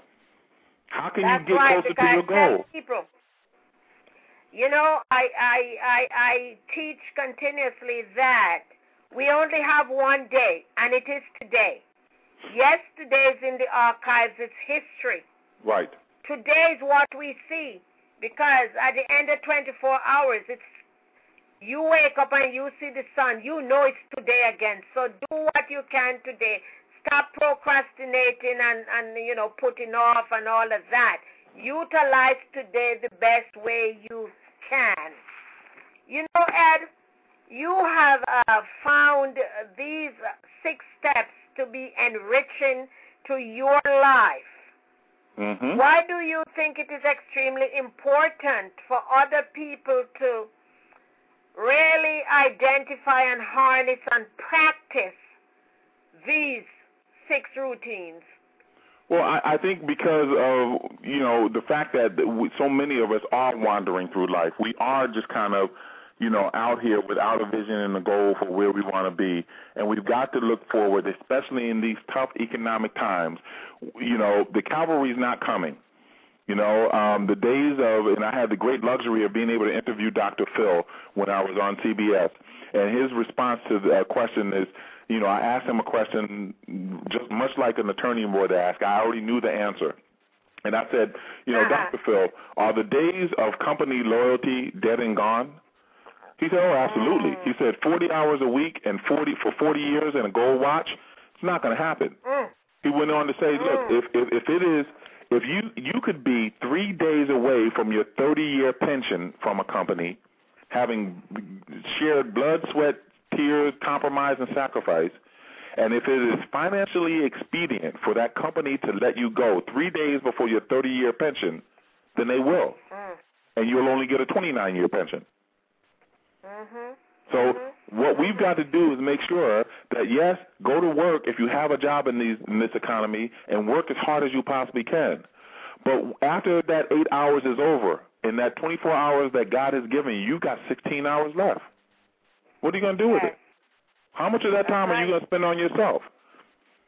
How can That's you get right, closer to your goal? People, you know, I, I, I, I teach continuously that we only have one day, and it is today. Yesterday's in the archives. It's history. Right. Today is what we see, because at the end of twenty-four hours, it's you wake up and you see the sun. You know it's today again. So do what you can today. Stop procrastinating and, and you know, putting off and all of that. Utilize today the best way you can. You know, Ed, you have uh, found these six steps to be enriching to your life. Mm-hmm. Why do you think it is extremely important for other people to really identify and harness and practice these six routines? Well, I, I think because of, you know, the fact that we, so many of us are wandering through life. We are just kind of, you know, out here without a vision and a goal for where we want to be. And we've got to look forward, especially in these tough economic times. You know, the cavalry's not coming. You know, um, the days of, and I had the great luxury of being able to interview Doctor Phil when I was on C B S. And his response to the question is, you know, I asked him a question just much like an attorney would ask. I already knew the answer. And I said, you know, uh-huh. Doctor Phil, are the days of company loyalty dead and gone? He said, oh, absolutely. Mm. He said forty hours a week and forty for forty years and a gold watch, it's not going to happen. Mm. He went on to say, look, mm. if, if if it is, if you you could be three days away from your thirty-year pension from a company, having shared blood, sweat, tears, compromise, and sacrifice, and if it is financially expedient for that company to let you go three days before your thirty-year pension, then they will, mm. and you'll only get a twenty-nine-year pension. Mm-hmm. So mm-hmm. what we've got to do is make sure that, yes, go to work if you have a job in, these, in this economy and work as hard as you possibly can. But after that eight hours is over, in that twenty-four hours that God has given you, you've got sixteen hours left. What are you going to do with yes. it? How much of that time That's are you right. going to spend on yourself?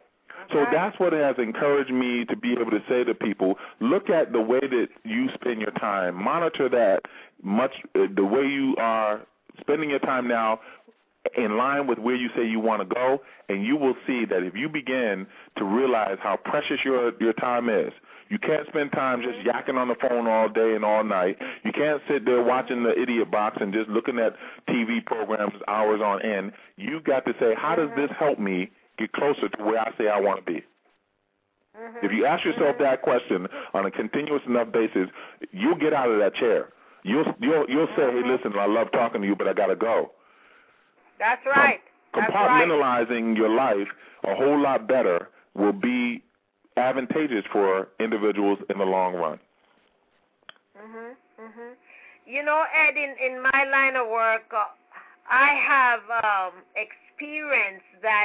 So right. that's what has encouraged me to be able to say to people, look at the way that you spend your time. Monitor that much, uh, the way you are spending your time now in line with where you say you want to go, and you will see that if you begin to realize how precious your your time is. You can't spend time just yakking on the phone all day and all night. You can't sit there watching the idiot box and just looking at T V programs hours on end. You've got to say, how does this help me get closer to where I say I want to be? Mm-hmm. If you ask yourself mm-hmm. that question on a continuous enough basis, you'll get out of that chair. You'll you'll you'll say, mm-hmm. hey, listen, I love talking to you, but I got to go. That's right. Com- That's compartmentalizing right. your life a whole lot better will be advantageous for individuals in the long run. Mhm, mhm. You know, Ed, in, in my line of work, uh, I have um, experienced that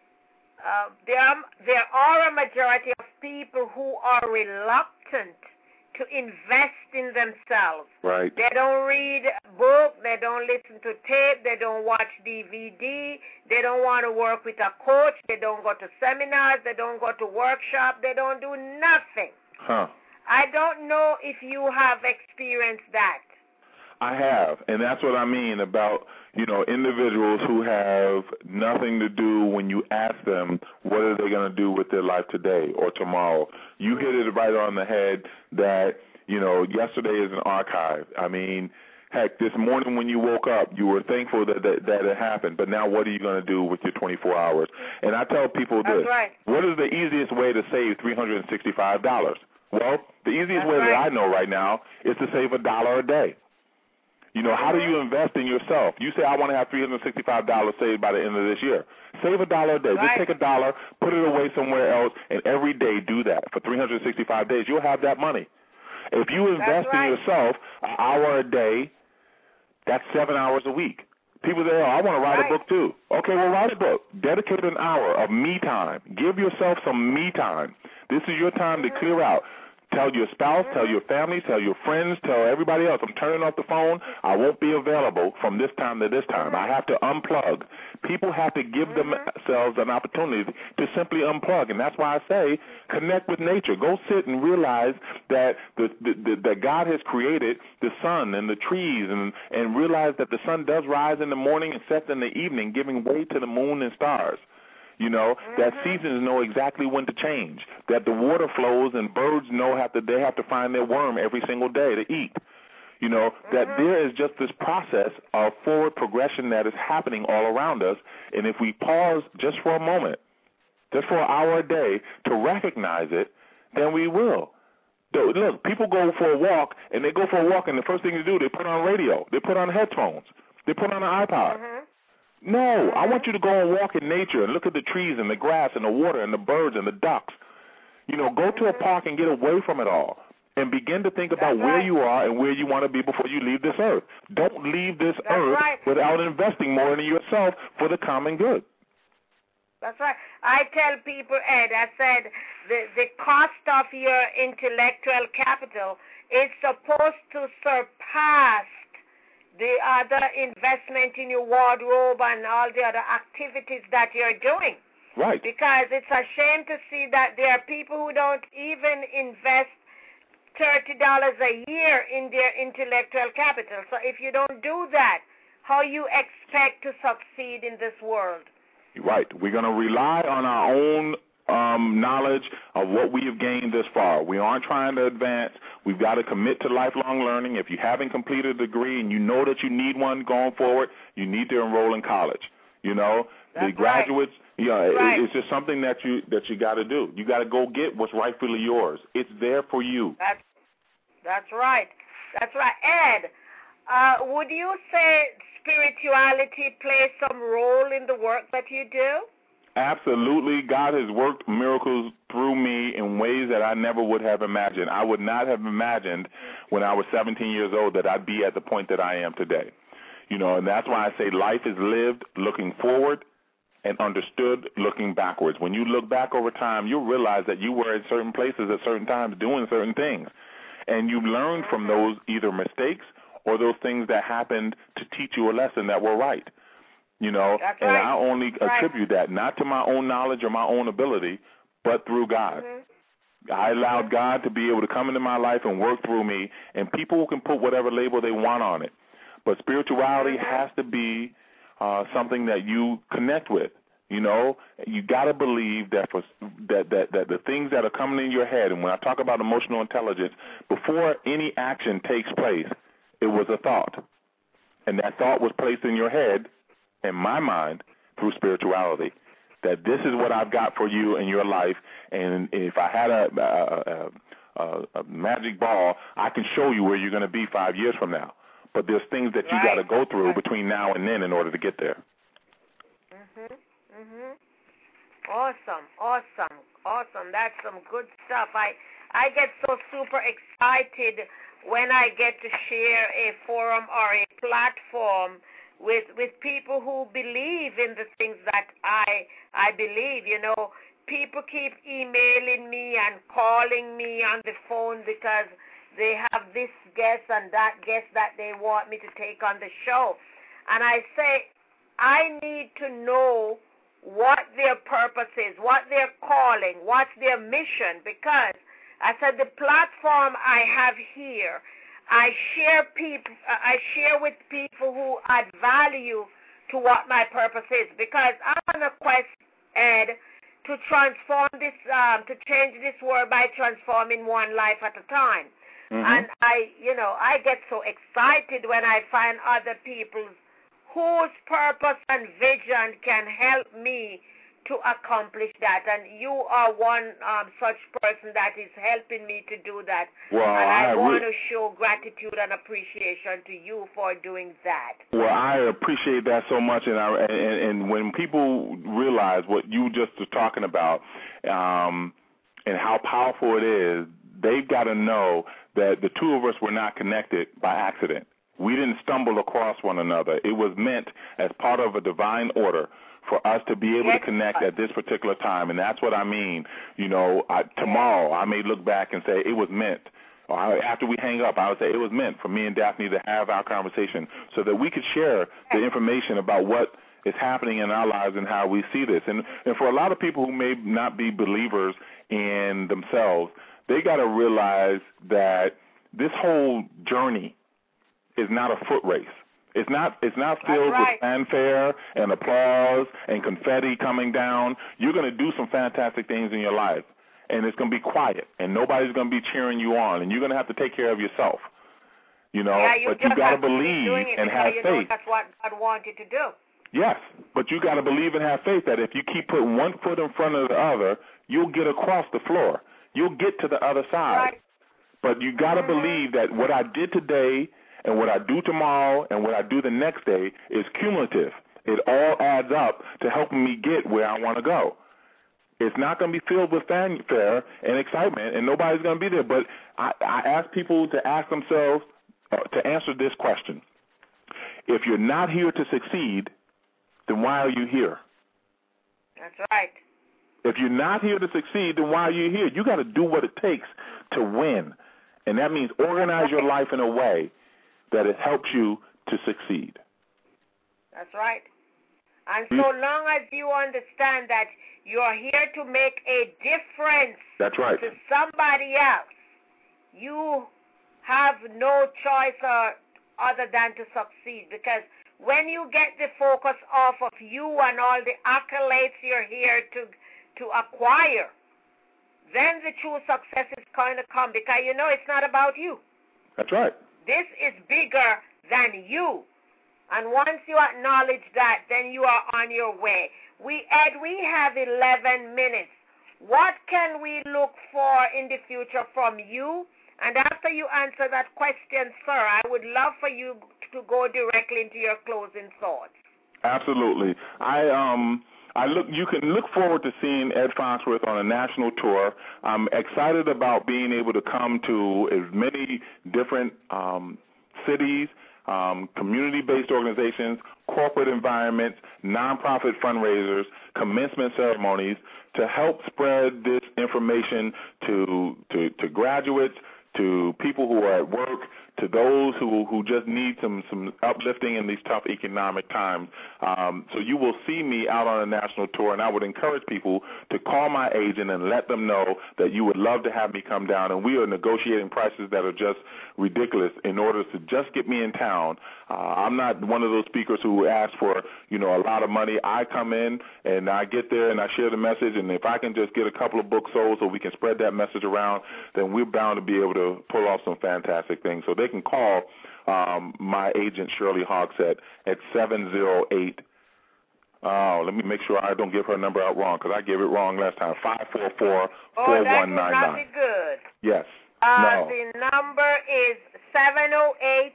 uh, there are, there are a majority of people who are reluctant to invest in themselves. Right. They don't read book, they don't listen to tape, they don't watch D V D, they don't want to work with a coach, they don't go to seminars, they don't go to workshops, they don't do nothing. Huh. I don't know if you have experienced that. I have, and that's what I mean about, you know, individuals who have nothing to do when you ask them what are they going to do with their life today or tomorrow. You hit it right on the head that, you know, yesterday is an archive. I mean, heck, this morning when you woke up, you were thankful that that, that it happened, but now what are you going to do with your twenty-four hours? And I tell people That's this, right. What is the easiest way to save three hundred sixty-five dollars? Well, the easiest That's way right. that I know right now is to save a dollar a day. You know, how do you invest in yourself? You say, I want to have three hundred sixty-five dollars saved by the end of this year. Save a dollar a day. Right. Just take a dollar, put it away somewhere else, and every day do that for three hundred sixty-five days. You'll have that money. If you invest right. in yourself an hour a day, that's seven hours a week. People say, oh, I want to write right. a book too. Okay, well, write a book. Dedicate an hour of me time. Give yourself some me time. This is your time to clear out. Tell your spouse, tell your family, tell your friends, tell everybody else, I'm turning off the phone. I won't be available from this time to this time. I have to unplug. People have to give themselves an opportunity to simply unplug, and that's why I say connect with nature. Go sit and realize that the, the, the, that God has created the sun and the trees, and, and realize that the sun does rise in the morning and sets in the evening, giving way to the moon and stars. You know, mm-hmm. that seasons know exactly when to change, that the water flows and birds know have to, they have to find their worm every single day to eat. You know, mm-hmm. that there is just this process of forward progression that is happening all around us. And if we pause just for a moment, just for an hour a day to recognize it, then we will. Look, people go for a walk, and they go for a walk, and the first thing they do, they put on radio. They put on headphones. They put on an iPod. Mm-hmm. No, I want you to go and walk in nature and look at the trees and the grass and the water and the birds and the ducks. You know, go to a park and get away from it all and begin to think about That's where right. you are and where you want to be before you leave this earth. Don't leave this That's earth right. without investing more in yourself for the common good. That's right. I tell people, Ed, I said the, the cost of your intellectual capital is supposed to surpass the other investment in your wardrobe and all the other activities that you're doing. Right. Because it's a shame to see that there are people who don't even invest thirty dollars a year in their intellectual capital. So if you don't do that, how you expect to succeed in this world? Right. We're going to rely on our own Um, knowledge of what we have gained this far. We aren't trying to advance. We've got to commit to lifelong learning. If you haven't completed a degree and you know that you need one going forward, you need to enroll in college. You know, That's the graduates, right. yeah, right. it, it's just something that you that you got to do. You got to go get what's rightfully yours. It's there for you. That's that's right. That's right. Ed, uh, would you say spirituality plays some role in the work that you do? Absolutely. God has worked miracles through me in ways that I never would have imagined. I would not have imagined when I was seventeen years old that I'd be at the point that I am today. You know, and that's why I say life is lived looking forward and understood looking backwards. When you look back over time, you'll realize that you were in certain places at certain times doing certain things. And you learned from those either mistakes or those things that happened to teach you a lesson that were right. You know, That's and right. I only Right. attribute that not to my own knowledge or my own ability, but through God. Mm-hmm. I allowed God to be able to come into my life and work through me, and people can put whatever label they want on it. But spirituality mm-hmm. has to be uh, something that you connect with. You know, you got to believe that for that, that that the things that are coming in your head, and when I talk about emotional intelligence, before any action takes place, it was a thought. And that thought was placed in your head, in my mind, through spirituality, that this is what I've got for you in your life, and if I had a, a, a, a magic ball, I can show you where you're going to be five years from now. But there's things that you right. got to go through right. between now and then in order to get there. Mhm. Mhm. Awesome. Awesome. Awesome. That's some good stuff. I I get so super excited when I get to share a forum or a platform with with people who believe in the things that I I believe. You know, people keep emailing me and calling me on the phone because they have this guest and that guest that they want me to take on the show. And I say, I need to know what their purpose is, what their calling, what's their mission, because I said the platform I have here, I share people, I share with people who add value to what my purpose is, because I'm on a quest, Ed, to transform this, um, to change this world by transforming one life at a time. Mm-hmm. And I, you know, I get so excited when I find other people whose purpose and vision can help me to accomplish that. And you are one um, such person that is helping me to do that. Well, and I, I want re- to show gratitude and appreciation to you for doing that. Well, I appreciate that so much. And, I, and, and when people realize what you just were talking about um, and how powerful it is, they've got to know that the two of us were not connected by accident. We didn't stumble across one another. It was meant as part of a divine order for us to be able to connect at this particular time, and that's what I mean. You know, I, tomorrow I may look back and say it was meant. Or I, after we hang up, I would say it was meant for me and Daphne to have our conversation so that we could share the information about what is happening in our lives and how we see this. And, and for a lot of people who may not be believers in themselves, they got to realize that this whole journey is not a foot race. It's not it's not filled right. with fanfare and applause and confetti coming down. You're going to do some fantastic things in your life, and it's going to be quiet, and nobody's going to be cheering you on, and you're going to have to take care of yourself. You know, yeah, you but you got to believe and have you faith. Know that's what God wanted to do. Yes, but you got to believe and have faith that if you keep putting one foot in front of the other, you'll get across the floor. You'll get to the other side. Right. But you got to mm-hmm. believe that what I did today and what I do tomorrow and what I do the next day is cumulative. It all adds up to helping me get where I want to go. It's not going to be filled with fanfare and excitement, and nobody's going to be there. But I, I ask people to ask themselves, uh, to answer this question. If you're not here to succeed, then why are you here? That's right. If you're not here to succeed, then why are you here? You got to do what it takes to win. And that means organize your life in a way that it helps you to succeed. That's right. And so long as you understand that you're here to make a difference That's right. to somebody else, you have no choice or other than to succeed. Because when you get the focus off of you and all the accolades you're here to to acquire, then the true success is going to come, because you know it's not about you. That's right. This is bigger than you. And once you acknowledge that, then you are on your way. We, Ed, we have eleven minutes. What can we look for in the future from you? And after you answer that question, sir, I would love for you to go directly into your closing thoughts. Absolutely. I um I look. You can look forward to seeing Ed Foxworth on a national tour. I'm excited about being able to come to as many different um, cities, um, community-based organizations, corporate environments, nonprofit fundraisers, commencement ceremonies to help spread this information to to, to graduates, to people who are at work, to those who, who just need some, some uplifting in these tough economic times. Um, so you will see me out on a national tour, and I would encourage people to call my agent and let them know that you would love to have me come down, and we are negotiating prices that are just ridiculous in order to just get me in town. Uh, I'm not one of those speakers who ask for, you know, a lot of money. I come in and I get there and I share the message, and if I can just get a couple of books sold so we can spread that message around, then we're bound to be able to pull off some fantastic things. So they can call um, my agent, Shirley Hogsett, at seven zero eight. Oh, let me make sure I don't give her number out wrong, because I gave it wrong last time. five four four, four one nine nine. Oh, that would not be good. Yes. Uh, no. The number is seven zero eight,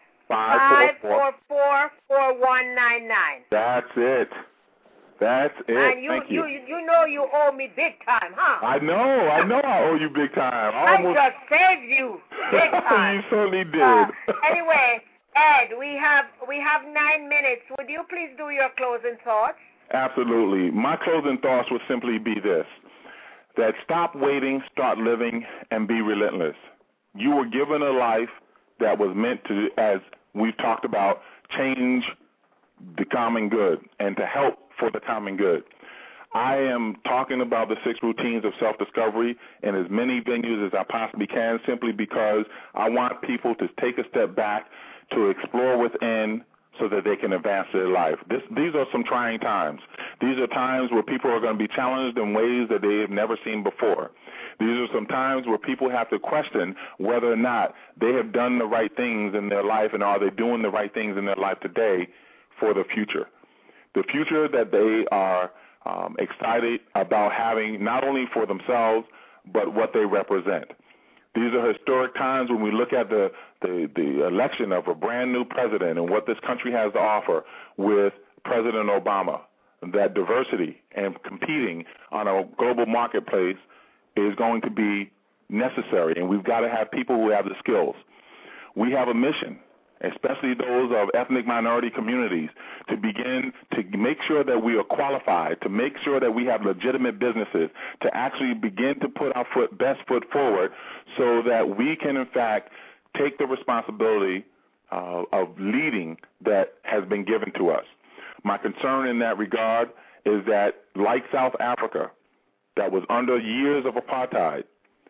five four four, four one nine nine. That's it. That's it. And you, Thank you. you, you know you owe me big time, huh? I know. I know I owe you big time. I, I almost... just saved you big time. You certainly did. Uh, anyway, Ed, we have we have nine minutes. Would you please do your closing thoughts? Absolutely. My closing thoughts would simply be this, that stop waiting, start living, and be relentless. You were given a life that was meant to, as we've talked about, change the common good and to help for the common good. I am talking about the six routines of self-discovery in as many venues as I possibly can, simply because I want people to take a step back to explore within so that they can advance their life. This, these are some trying times. These are times where people are going to be challenged in ways that they have never seen before. These are some times where people have to question whether or not they have done the right things in their life, and are they doing the right things in their life today for the future. The future that they are um, excited about having, not only for themselves, but what they represent. These are historic times when we look at the, the, the election of a brand new president and what this country has to offer with President Obama. That diversity and competing on a global marketplace is going to be necessary, and we've got to have people who have the skills. We have a mission, especially those of ethnic minority communities, to begin to make sure that we are qualified, to make sure that we have legitimate businesses, to actually begin to put our foot, best foot forward so that we can, in fact, take the responsibility uh, of leading that has been given to us. My concern in that regard is that, like South Africa, that was under years of apartheid,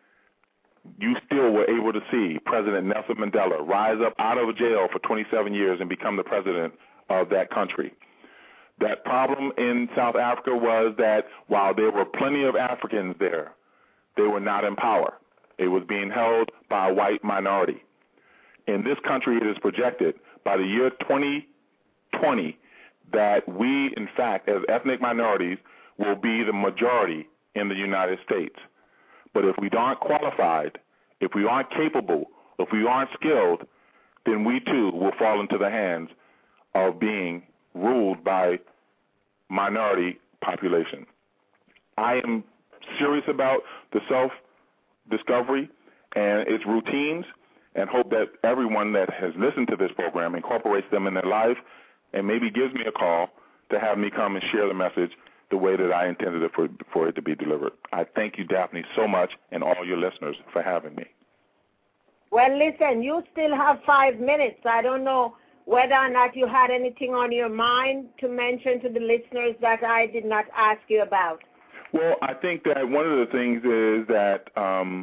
you still were able to see President Nelson Mandela rise up out of jail for twenty-seven years and become the president of that country. That problem in South Africa was that while there were plenty of Africans there, they were not in power. It was being held by a white minority. In this country, it is projected by the year twenty twenty that we, in fact, as ethnic minorities, will be the majority in the United States. But if we aren't qualified, if we aren't capable, if we aren't skilled, then we too will fall into the hands of being ruled by minority population. I am serious about the self-discovery and its routines, and hope that everyone that has listened to this program incorporates them in their life and maybe gives me a call to have me come and share the message the way that I intended it for, for it to be delivered. I thank you, Daphne, so much, and all your listeners for having me. Well, listen, you still have five minutes. I don't know whether or not you had anything on your mind to mention to the listeners that I did not ask you about. Well, I think that one of the things is that um,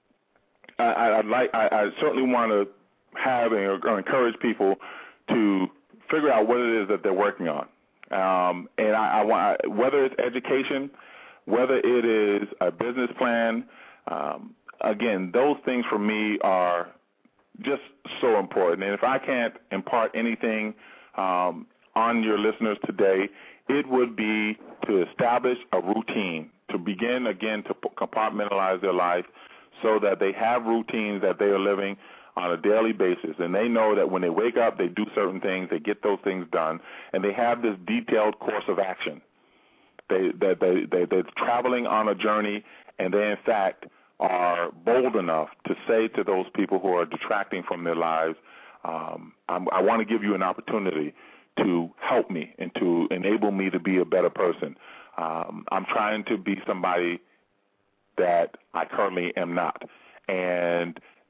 I, I'd like, I, I certainly want to have and or encourage people to figure out what it is that they're working on. Um, and I, I want, whether it's education, whether it is a business plan, um, again, those things for me are just so important. And if I can't impart anything um, on your listeners today, it would be to establish a routine, to begin, again, to compartmentalize their life so that they have routines that they are living on a daily basis, and they know that when they wake up, they do certain things, they get those things done, and they have this detailed course of action. They, they, they, they, they're traveling on a journey, and they, in fact, are bold enough to say to those people who are detracting from their lives, um, I'm, I want to give you an opportunity to help me and to enable me to be a better person. Um, I'm trying to be somebody that I currently am not. And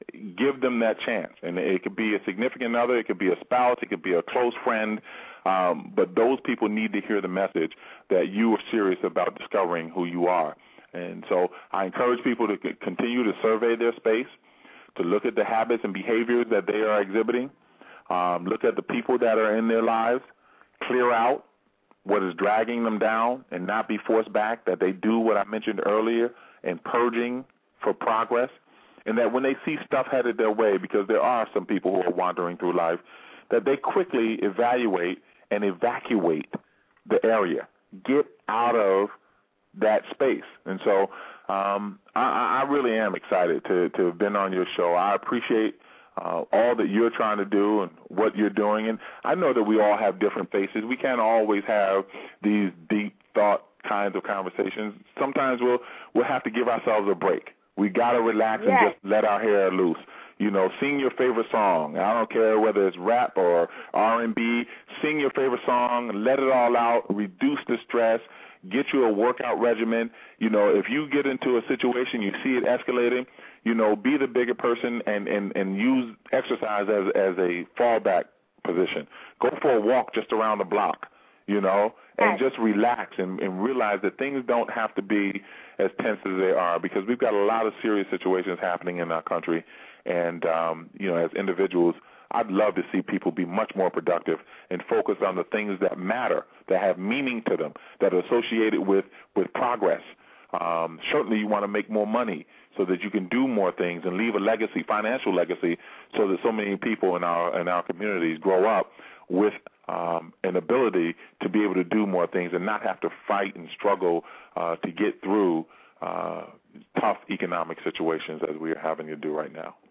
give them that chance. And it could be a significant other, it could be a spouse, it could be a close friend, um, but those people need to hear the message that you are serious about discovering who you are. And so I encourage people to continue to survey their space, to look at the habits and behaviors that they are exhibiting, um, look at the people that are in their lives, clear out what is dragging them down and not be forced back, that they do what I mentioned earlier in purging for progress, and that when they see stuff headed their way, because there are some people who are wandering through life, that they quickly evaluate and evacuate the area, get out of that space. And so um, I, I really am excited to, to have been on your show. I appreciate uh, all that you're trying to do and what you're doing. And I know that we all have different faces. We can't always have these deep thought kinds of conversations. Sometimes we'll we'll have to give ourselves a break. We got to relax yes. and just let our hair loose. You know, sing your favorite song. I don't care whether it's rap or R and B. Sing your favorite song, let it all out, reduce the stress, get you a workout regimen. You know, if you get into a situation, you see it escalating, you know, be the bigger person and, and, and use exercise as, as a fallback position. Go for a walk just around the block, you know, and just relax and, and realize that things don't have to be as tense as they are, because we've got a lot of serious situations happening in our country. And, um, you know, as individuals, I'd love to see people be much more productive and focus on the things that matter, that have meaning to them, that are associated with, with progress. Um, certainly you want to make more money so that you can do more things and leave a legacy, financial legacy, so that so many people in our in our communities grow up with um, an ability to be able to do more things and not have to fight and struggle uh, to get through uh, tough economic situations as we are having to do right now.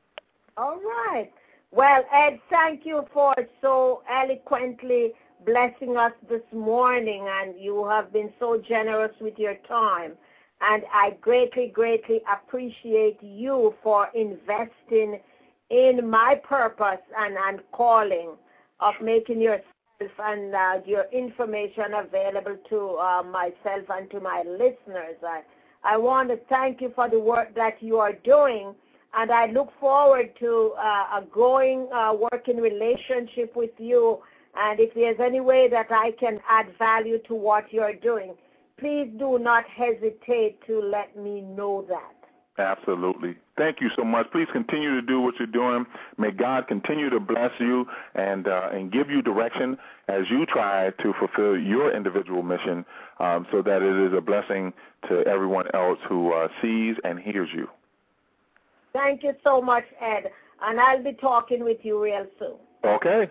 All right. Well, Ed, thank you for so eloquently blessing us this morning, and you have been so generous with your time. And I greatly, greatly appreciate you for investing in my purpose and, and calling of making yourself and uh, your information available to uh, myself and to my listeners. I, I want to thank you for the work that you are doing, and I look forward to uh, a growing uh, working relationship with you. And if there's any way that I can add value to what you're doing, please do not hesitate to let me know that. Absolutely. Thank you so much. Please continue to do what you're doing. May God continue to bless you and uh, and give you direction as you try to fulfill your individual mission, um, so that it is a blessing to everyone else who uh, sees and hears you. Thank you so much, Ed. And I'll be talking with you real soon. Okay.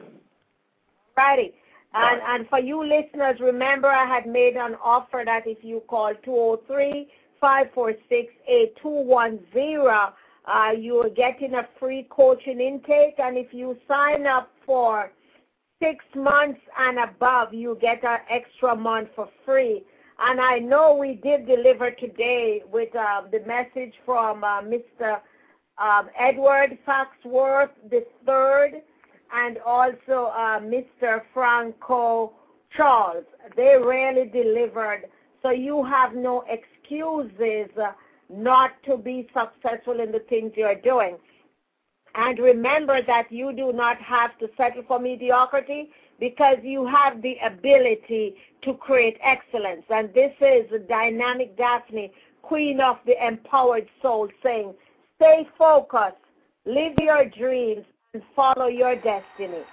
Righty. And, and for you listeners, remember I had made an offer that if you call two oh three, five four six, eight two one zero, uh, you are getting a free coaching intake. And if you sign up for six months and above, you get an extra month for free. And I know we did deliver today with uh, the message from uh, Mister Um, Edward Foxworth the third, and also uh, Mister Franco Charles. They really delivered, so you have no excuses uh, not to be successful in the things you're doing. And remember that you do not have to settle for mediocrity, because you have the ability to create excellence. And this is the Dynamic Daphne, Queen of the Empowered Soul, saying, stay focused, live your dreams, and follow your destiny.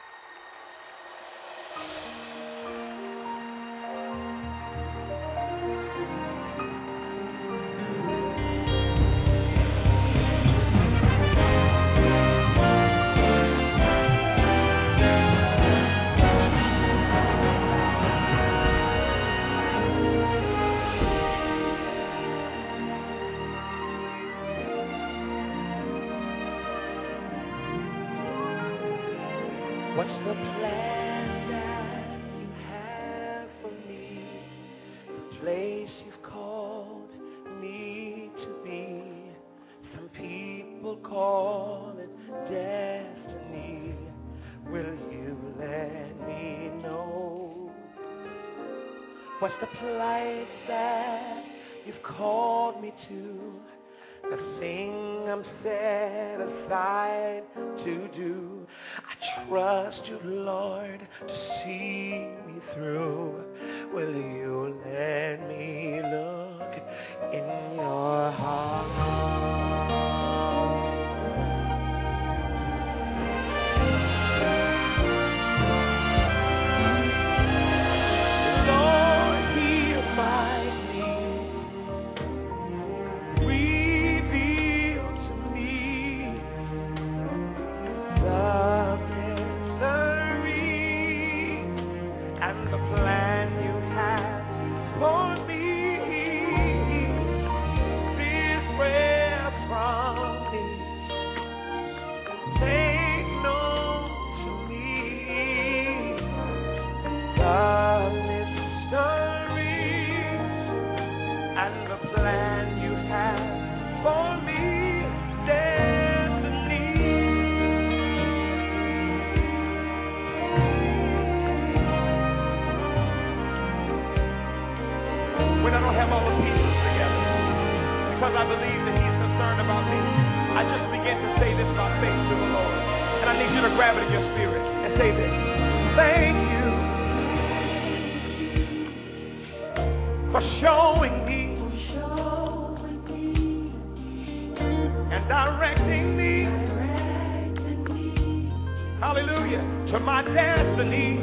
What's the plan that you have for me? The place you've called me to be. Some people call it destiny. Will you let me know? What's the place that you've called me to? the thing I'm set aside to do. I trust you, Lord, to see me through. Will you let me look in your heart? Lord, heal my needs. Reveal to me the mystery and the plan you have for me. This prayer from me, make known to me the mystery and the plan you have for me. Destiny. When I don't have all the pieces together, because I believe that He's concerned about me, I just begin to say this by faith to the Lord. And I need you to grab it in your spirit and say this. Thank you for showing me and directing me, hallelujah, to my destiny.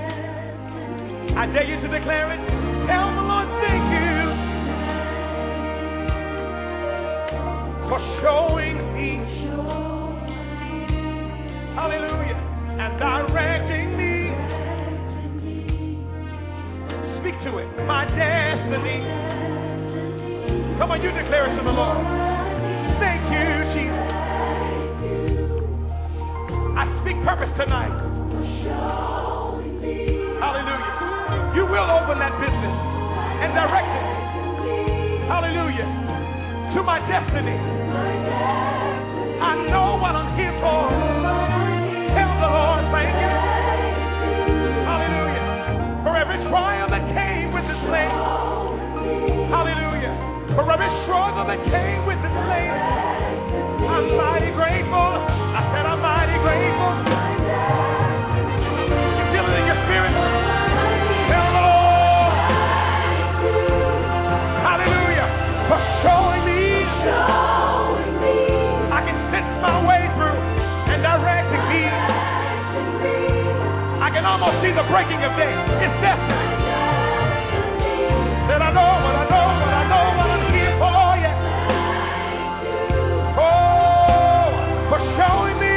I dare you to declare it. Tell the Lord, thank you for showing me, hallelujah, and directing me. Speak to it. My destiny. Come on, you declare it to the Lord. Thank you, Jesus. I speak purpose tonight. Hallelujah. You will open that business and direct it. Hallelujah. To my destiny. I know what I'm here for. Tell the Lord, thank you. Hallelujah. For every trial that came with this land. Hallelujah. For every struggle that came with this land. I'm mighty grateful. I said I'm mighty grateful. You feel it in your spirit? Tell the Lord. Hallelujah. For showing me. I can sense my way through and directing me. I can almost see the breaking of day. It's destiny. That I know what I know, what I know, what I'm here for, yeah. Oh, for showing me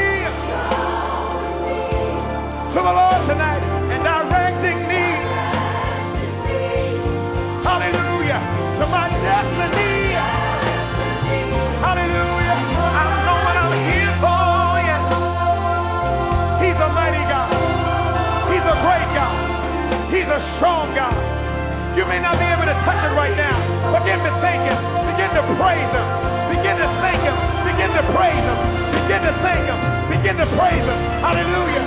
to the Lord tonight and directing me. Hallelujah. To my destiny. Hallelujah. I know what I'm here for, yeah. He's a mighty God. He's a great God. He's a strong God. You may not be able to touch it right now. Begin to thank Him. Begin to praise Him. Begin to thank Him. Begin to praise Him. Begin to thank Him. Begin to praise Him. Hallelujah.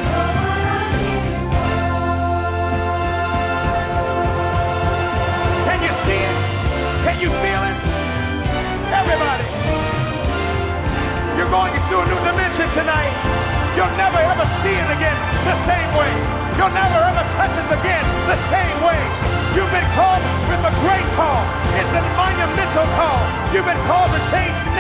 Can you see it? Can you feel it? Everybody. You're going into a new dimension tonight. You'll never ever see it again the same way. You'll never ever touch it again the same way. You've been called with a great call. It's a monumental call. You've been called to change